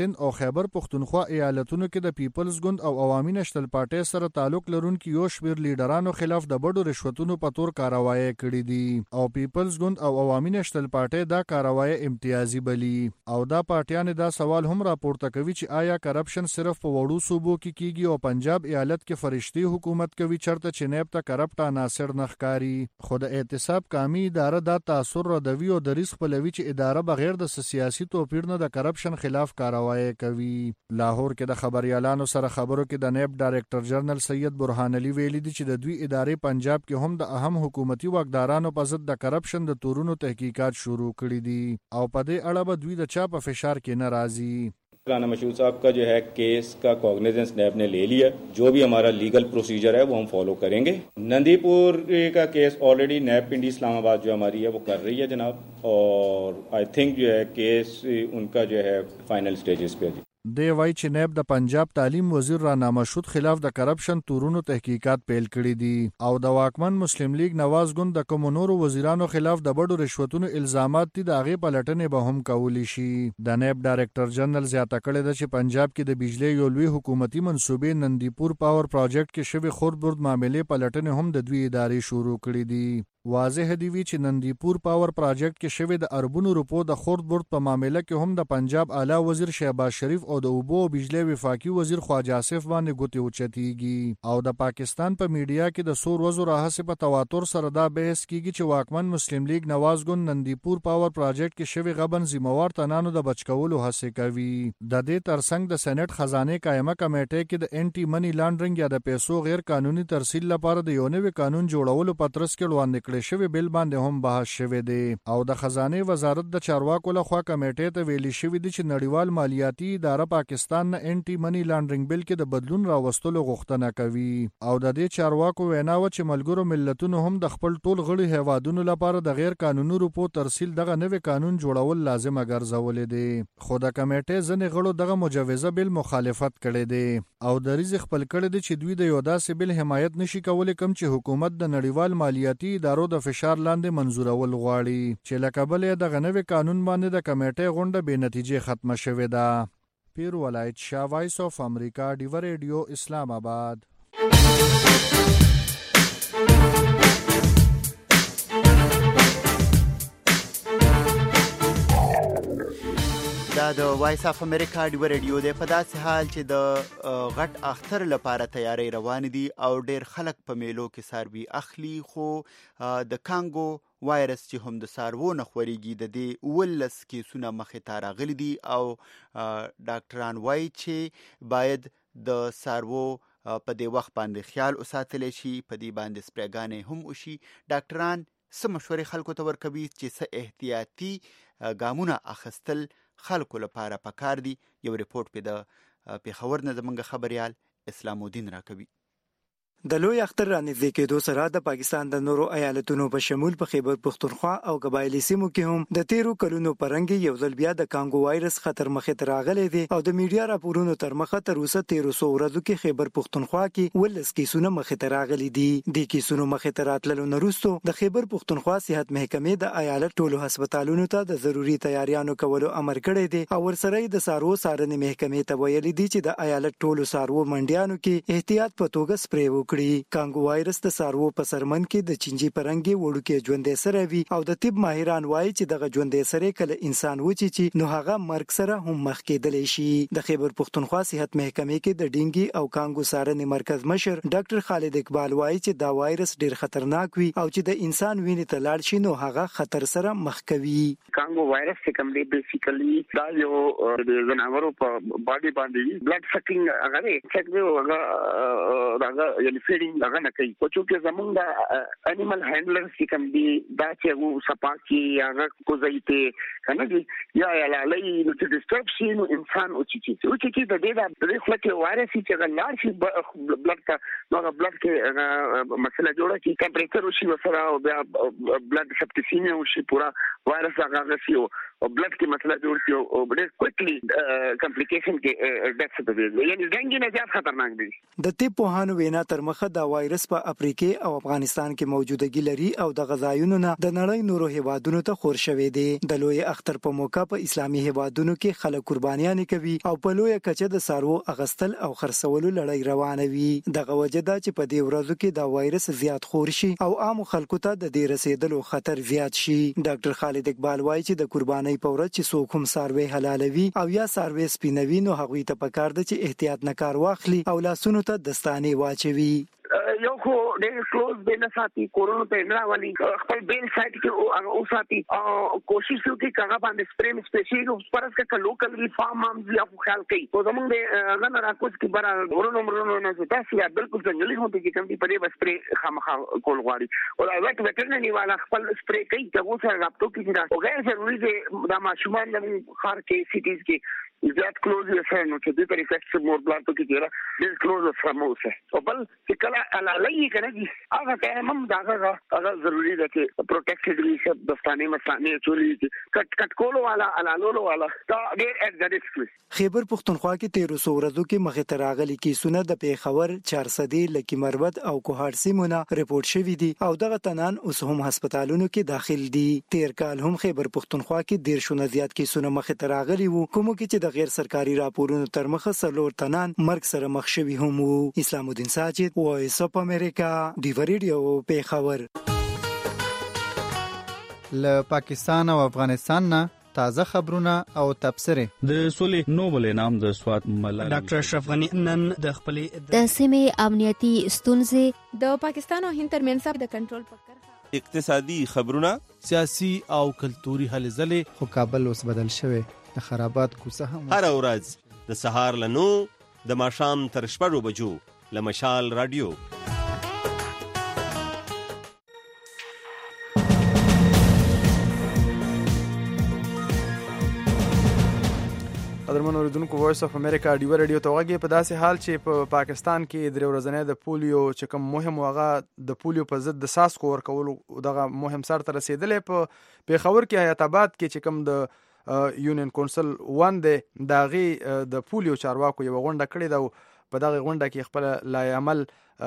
خیبر پښتونخوا ایالتونو کې د پیپلز ګوند او عوامي نشنل پارټي سره تعلق لرونکي یو شمېر لیډرانو خلاف د بډو رشوتونو په تور کاروایی کړې دي او پیپلز ګوند او عوامي نشنل پارټي دا کاروایی امتیازي بلی او دا پارټیان دا سوال هم راپورته کوي چې آیا کرپشن صرف په وړو صوبو کې کیږي او پنجاب ایالت کې فرشتي حکومت کوي چرته چې نیب ته کرپټ عناصر نخکاری خود احتساب قومي اداره دا تاثر ردوي او د ریسک پلوي چې اداره بغیر د سیاسي توپیر نه د کرپشن خلاف کاروایی کوي لاهور کې د خبريالانو سره خبرو کې د نیب ډایریکټر جنرال سید برهان علي ویلي دي چې د دوی ادارې پنجاب کې هم د اهم حکومتي واکدارانو په ضد د کرپشن د تورونو تحقیقات شروع کړي دي او په دې اړه به دوی د چا په فشار کې ناراضي राना मशहूद साहब का जो है केस का कॉग्निजेंस नैब ने ले लिया जो भी हमारा लीगल प्रोसीजर है वो हम फॉलो करेंगे नंदीपुर का case already NAB Pindi Islamabad जो हमारी है वो कर रही है जनाब और आई थिंक जो है केस उनका जो है फाइनल स्टेजेस पे है دی وای چې نیب د پنجاب تعلیم وزیر رانا مشهود خلاف د کرپشن تورونو تحقیقات پیل کړي دي او د واکمن مسلم لیگ نواز ګوند د کوم نورو وزیرانو خلاف د بډو رشوتونو الزامات دي د هغې پلټنې به هم کولی شي د نیب ډایریکټر جنرال زیاته کړې ده چې پنجاب کې د بجلی یو لوی حکومتي منصوبې نندیپور پاور پروجیکټ کې شوی خردبرد معاملې پلټنې هم د دوی ادارې شروع کړي دي واضح دی وی چې نندیپور پاور پروجیکټ کې شوی د اربونو روپو د خردبرد په معاملې کې هم د پنجاب اعلی وزیر شهباز شریف او د اوبو او بجلی وفاقي وزیر خواجه آصف باندې ګوتې اوچتېږي او د پاکستان په میډیا کې د سور وزو راهسې په تواتر سره دا بحث کیږي چې واکمن مسلم لیگ نواز ګوند نندیپور پاور پروجیکټ کې شوی غبن ذمہوار تنانو د بچکولو هڅه کوي د دې ترڅنګ د سېنات خزانه قائمه کمیټې کې د انټي منی لانډرینګ یا د پیسو غیر قانوني ترسیل لپاره د یو نوي قانون جوړولو په ترڅ کې وړاندې شوی بل باندې هم بحث شوی دی او د خزانه وزارت د چارواکو لخوا کمیټې ته ویلي شوی دی چې نړیوال مالیاتي اداره پاکستان نه انټي منی لانډرینګ بل کې د بدلون راوستلو غوښتنه کوي او د دې چارواکو وینا و چې ملګرو ملتونو هم د خپل ټول غړي هیوادونو لپاره د غیر قانوني روپو ترسیل دغه نوې قانون جوړول لازم ګرځولې دي خو د کمیټې ځنې غړو دغه مجوزه بل مخالفت کړي دي او د ریز خپل کړي دي چې دوی د یو داسې بل حمایت نشي کولای کوم چې حکومت د نړیوال مالیاتي ادارو د فشار لاندې منزورول غواړي چې لکه بل د غنوي قانون باندې د کمیټې غونډه به نتیجې ختمه شوې ده پیر ولایت شاه وایس اف امریکا ډیو ریډیو اسلام آباد دا د وایس اف امریکا ډیو ریډیو دی په داسې حال چې د غټ اختر لپاره تیاری روان دي او ډیر خلک په میلو کې ساروي اخلي خو د کانګو وایرس چې هم د سارو نه خوريږي د دې 19 کیسونه مخې ته راغلي دي او ډاکټران وایي چې باید د سارو په دې وخت باندې خیال وساتل شي په دې باندې سپریګانې هم وشي ډاکټران څه مشورې خلکو ته ورکوي چې څه احتیاطي ګامونه اخیستل خلکو لپاره پکار دي یو ریپورت په د پیښور نه زمونږ خبريال اسلام الدین راکوي د لوی اختر رانږدې کېدو سره د پاکستان د نورو ایالتونو په شمول په خیبر پښتونخوا او قبایلی سیمو کې هم د 13 کلونو پرنګ یو ځل بیا د کانګو وایرس خطر مخې ته راغلی دی او د میډیا راپورونو تر مخه تر اوسه 1300 ورځو کې خیبر پښتونخوا کې 19 کیسونه مخې ته راغلي دي د کیسونو مخې ته راتللو وروسته د خیبر پښتونخوا صحت محکمې د ایالت ټولو هسپتالونو ته د ضروري تیاریانو کولو امر کړی دی او ورسره د سارو سارنې محکمې ته ویلي دي چې د ایالت ټولو سارو منډیانو کې احتیاط په توګه سپری وکړي کانګو وایرس د سارو په سرمن کې د چینجی پرنګي وړوکې ژوندې سره وي او د طب ماهران وایي چې دغه ژوندې سره کله انسان وچی چې نو هغه مرګ سره هم مخ کېدلی شي د خیبر پښتونخوا صحت محکمې کې د ډینګي او کانګو سارنې مرکز مشر ډاکټر خالد اقبال وایي چې دا وایرس ډیر خطرناک وي او چې د انسان وینې ته لاړ شي نو هغه خطر سره مخ کوي کانګو وایرس چې کوم دی بیسیکلی دا یو د جناورو په باډي باندې بلډ سکینګ هغه چې هغه یعنی فیډینګ هغه نه کوي او چې زمونږ د انیمل هینډلرز چې کوم دی دا چې وو سپاکی هغه کوزایته کنه دی یا لالای نو چې ډیسټرب شي نو انسان او چې د دې د خلک وایرس چې غلار شي بلډ کا نو بلډ کې مسله جوړه چې ټمپریچر وشي وسره او بیا بلډ سپټیسیمیا وشي پورا وایرس هغه شي او بلډ کې مسله جوړ شي او ډېر کوئکلی کمپلیکیشن کې ډیث ته ویل یعنی ډنګي نه زیات خطرناک دي. د طب پوهانو وینا تر مخه دا وایرس په افریقا او افغانستان کې موجودګي لري او د غذایونو نه د نړۍ نورو هیوادونو ته خور شوی دی. د لوی اختر په موقع په اسلامي هیوادونو کې خلک قربانیان کوي او په لوی کچه د سارو اغستل او خرڅولو لړۍ روانه وي. دغه وجه دا چې په دې ورځو کې دا وایرس زیات خور شي او عام خلکو ته د دې رسیدلو خطر زیات شي. ډاکټر خالد اقبال وایي چې د قربانۍ په ورځ چې څوک هم ساروی حلالوي او یا ساروی سپینوي نو هغوی ته پکار ده چې احتیاط نه کار واخلي او لاسونو ته دستانې واچوي. یو خو ډېر کلوز به نه ساتي کورونو ته نه راولي خپل بیل سایت کې او ساتي او کوشش وکړي کاغه باندې سپریم سپیشل پرس کې لوکل وی فارم مامز یا خیال کوي او زمونږ د غن راکوس کې برا ورونو نه تاسو یا بالکل څنګه هم ته کوم دی پرې سپری خامخا کول غواړي او دا وټرنری والا خپل سپری کوي چې سره رابطو کې دا او غیر ضروري دی دا ماشومان د خار کې سیټیز کې زیات کلوز یې سره نو چې د پریفیکچر مور بلانټو کې جوړه ډېر کلوز فرموسه او بل چې کله علالای کنه دي هغه ټایم هم دا ضروری ده چې پروټیکټډ وي چې دستانه مسانه چولي کټ کولو والا علالولو والا دا ډېر اټ د ریسک. خیبر پښتونخوا کې 1300 ورځو کې مخې ته راغلي کیسونه د پیښور 400 لکی مربد او کوهاټ سیمونه ریپورت شوي دي او دغه تنان اوس هم هسپتالونو کې داخل دي. تیر کال هم خیبر پښتونخوا کې 150 زیات کیسونه مخې ته راغلي وو کوم کې د غیر سرکاري راپورونو تر مخه سلور تنان مرګ سره مخ شوي هم وو. اسلام الدین ساجد وایس اف امریکا ډیو ریډیو پیښور. له پاکستان او افغانستان نه تازه خبرونه او تبصره. د سولې نوبل انعام د سوات ملالۍ ډاکټر اشرف غنی نن د خپلې د سیمې امنیتي ستونزې د پاکستان او هند ترمنځ د کنټرول په کرښه اقتصادي خبرونه سیاسي او کلتوري هلې ځلې. خو کابل اوس بدل شوی د خرابات کوڅه هم هر ورځ د سهار له 9 د ماښام تر 6 بجو له مشال رادیو. قدرمن اوریدونکو وایس اف امریکا ډیو ریډیو ته وګورئ. په داسې حال چې په پاکستان کې درې ورځې د پولیو چې کوم مهم واغه د پولیو په ضد د ساسکو ورکول دغه مهم سر ته رسیدلې په پیښور کې حیات آباد کې چې کوم د یونین کونسل 1 د غي د پولیو چارواکو یو غونډه کړې ده. په دغه غونډه کې خپل لای عمل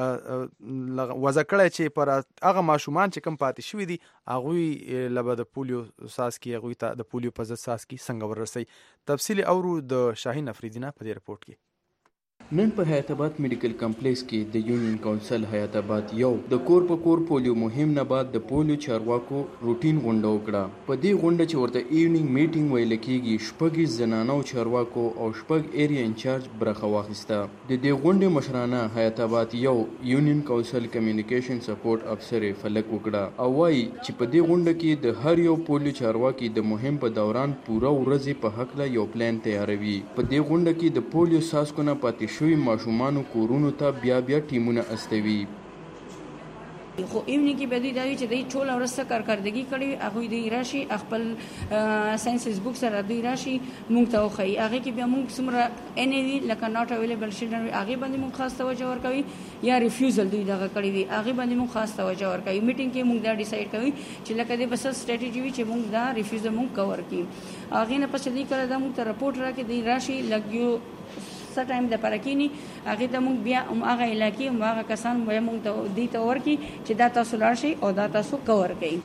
وضع کړی چې پر هغه ماشومان چې کوم پاتې شوي دي هغوی لبه د پولیو ساسکي هغوی ته د پولیو په ضد ساسکي څنګه ورسوي. تفصیل اورو د شاهین افریدی نه په دې رپورت کې. نن په حیات آباد میډیکل کمپلیکس کې د یونین کونسل حیات آباد یو د کور په کور پولیو مهم نه بعد د پولیو چارواکو روټین غونډه وکړه. په دې غونډه چې ورته ایونینګ میټینګ ویل کېږي شپږ زنانو چارواکو او شپږ ایریا انچارج برخه واخیسته. د دې غونډې مشرانه حیات آباد یو یونین کونسل کمیونیکیشن سپورټ افسر فلک وکړه او وايي چې په دې غونډه کې د هر یو پولیو چارواکي د مهم په دوران پوره ورځ په حق له یو پلان تیاروي. په دې غونډه کې د پولیو ساسکو نه پاتې شوي ماشومانو کورونو ته بیا ټیمونه استوي. خو ایونی کې به دوی دا وي چې دوی ټول ورځ کارکردګي کړي هغوی دوی راشي خپل ساينسز بوک سره دوی راشي مونږ ته وښایي. هغې کې بیا مونږ څومره ان وي لکه ناٹ اویلیبل چلډرن وي هغې باندې مونږ خاص توجه ورکوي یا ریفیوزل دوی دغه کړي وي هغې باندې مونږ خاص توجه ورکوي. میټینګ کې مونږ دا ډیسایډ کوي چې لکه د بس سټریټیجي وي چې مونږ دا ریفیوزل مونږ کور کړي. هغې نه پس دوی کله دا مونږ ته رپورټ راکړي دوی راشي لګیو څه ټایم د پرکینی هغه ته موږ بیا هغه علاقې هغه کسان به موږ ته دی ته ورکی چې دا تاسو لاړ شي او دا تاسو کور کړئ.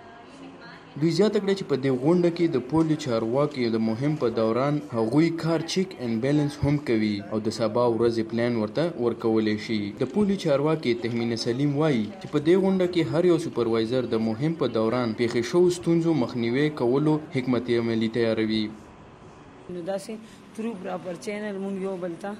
دوی زیاته کړه چې په دې غونډه کې د پولیو چارواکي د مهم په دوران هغوی کار چیک اینڈ بیلنس هم کوي او د سبا ورځې پلان ورته ورکولی شي. د پولیو چارواکي تهمینه سلیم وایي چې په دې غونډه کې هر یو سپروایزر د مهم په دوران پیښې شوو ستونزو مخنیوي کولو حکمت عملي تیاروي. نو داسې थ्रू प्रॉपर चैनल مونږ یو بلتا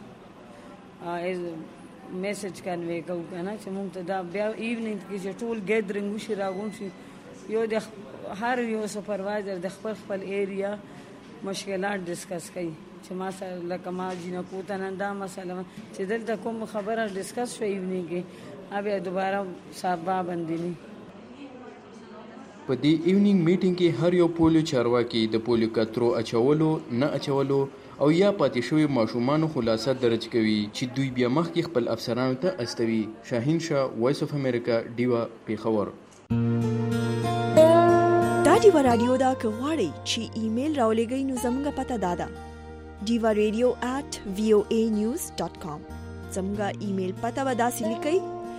میسج کنوي کوو کنه چې مونږ ته دا بیا ایونینګ کې چې ټول ګیدرینګ وشي راغون شي یو د هر یو سپروایزر د خپل ایریا مشکلات ډیسکس کوي چې ما سره لکه ما جنکو ته نن دا مسله چې دلته کوم خبره ډیسکس شوه ایونینګ کې بیا دوباره سبا باندې په دې ایونینګ میټینګ کې هر یو پولیو چارواکي د پولیو کترو اچولو نه اچولو او یا پاتې شوی ماشومانو خلاصه درج کوي چې دوی بیا مخکې خپل افسرانو ته استوي. شاهین شاه وایس اف امریکا ډیوا پیښور. دا دیوا رادیو دا کغواړی چې ایمیل راولېږئ نو زموږ پته دادا diva.radio@voanews.com زموږ ایمیل پته وداسې لیکئ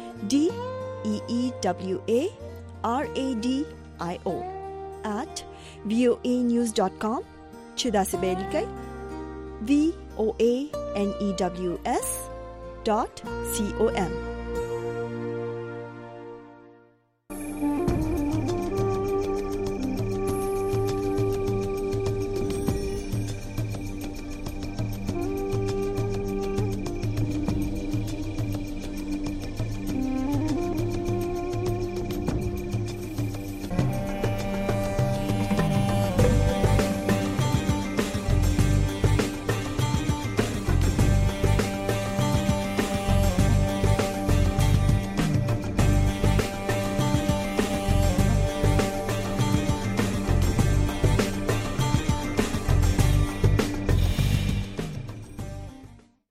DEEWARADIO@voanews.com چې داسې به لیکئ VOANEWS.com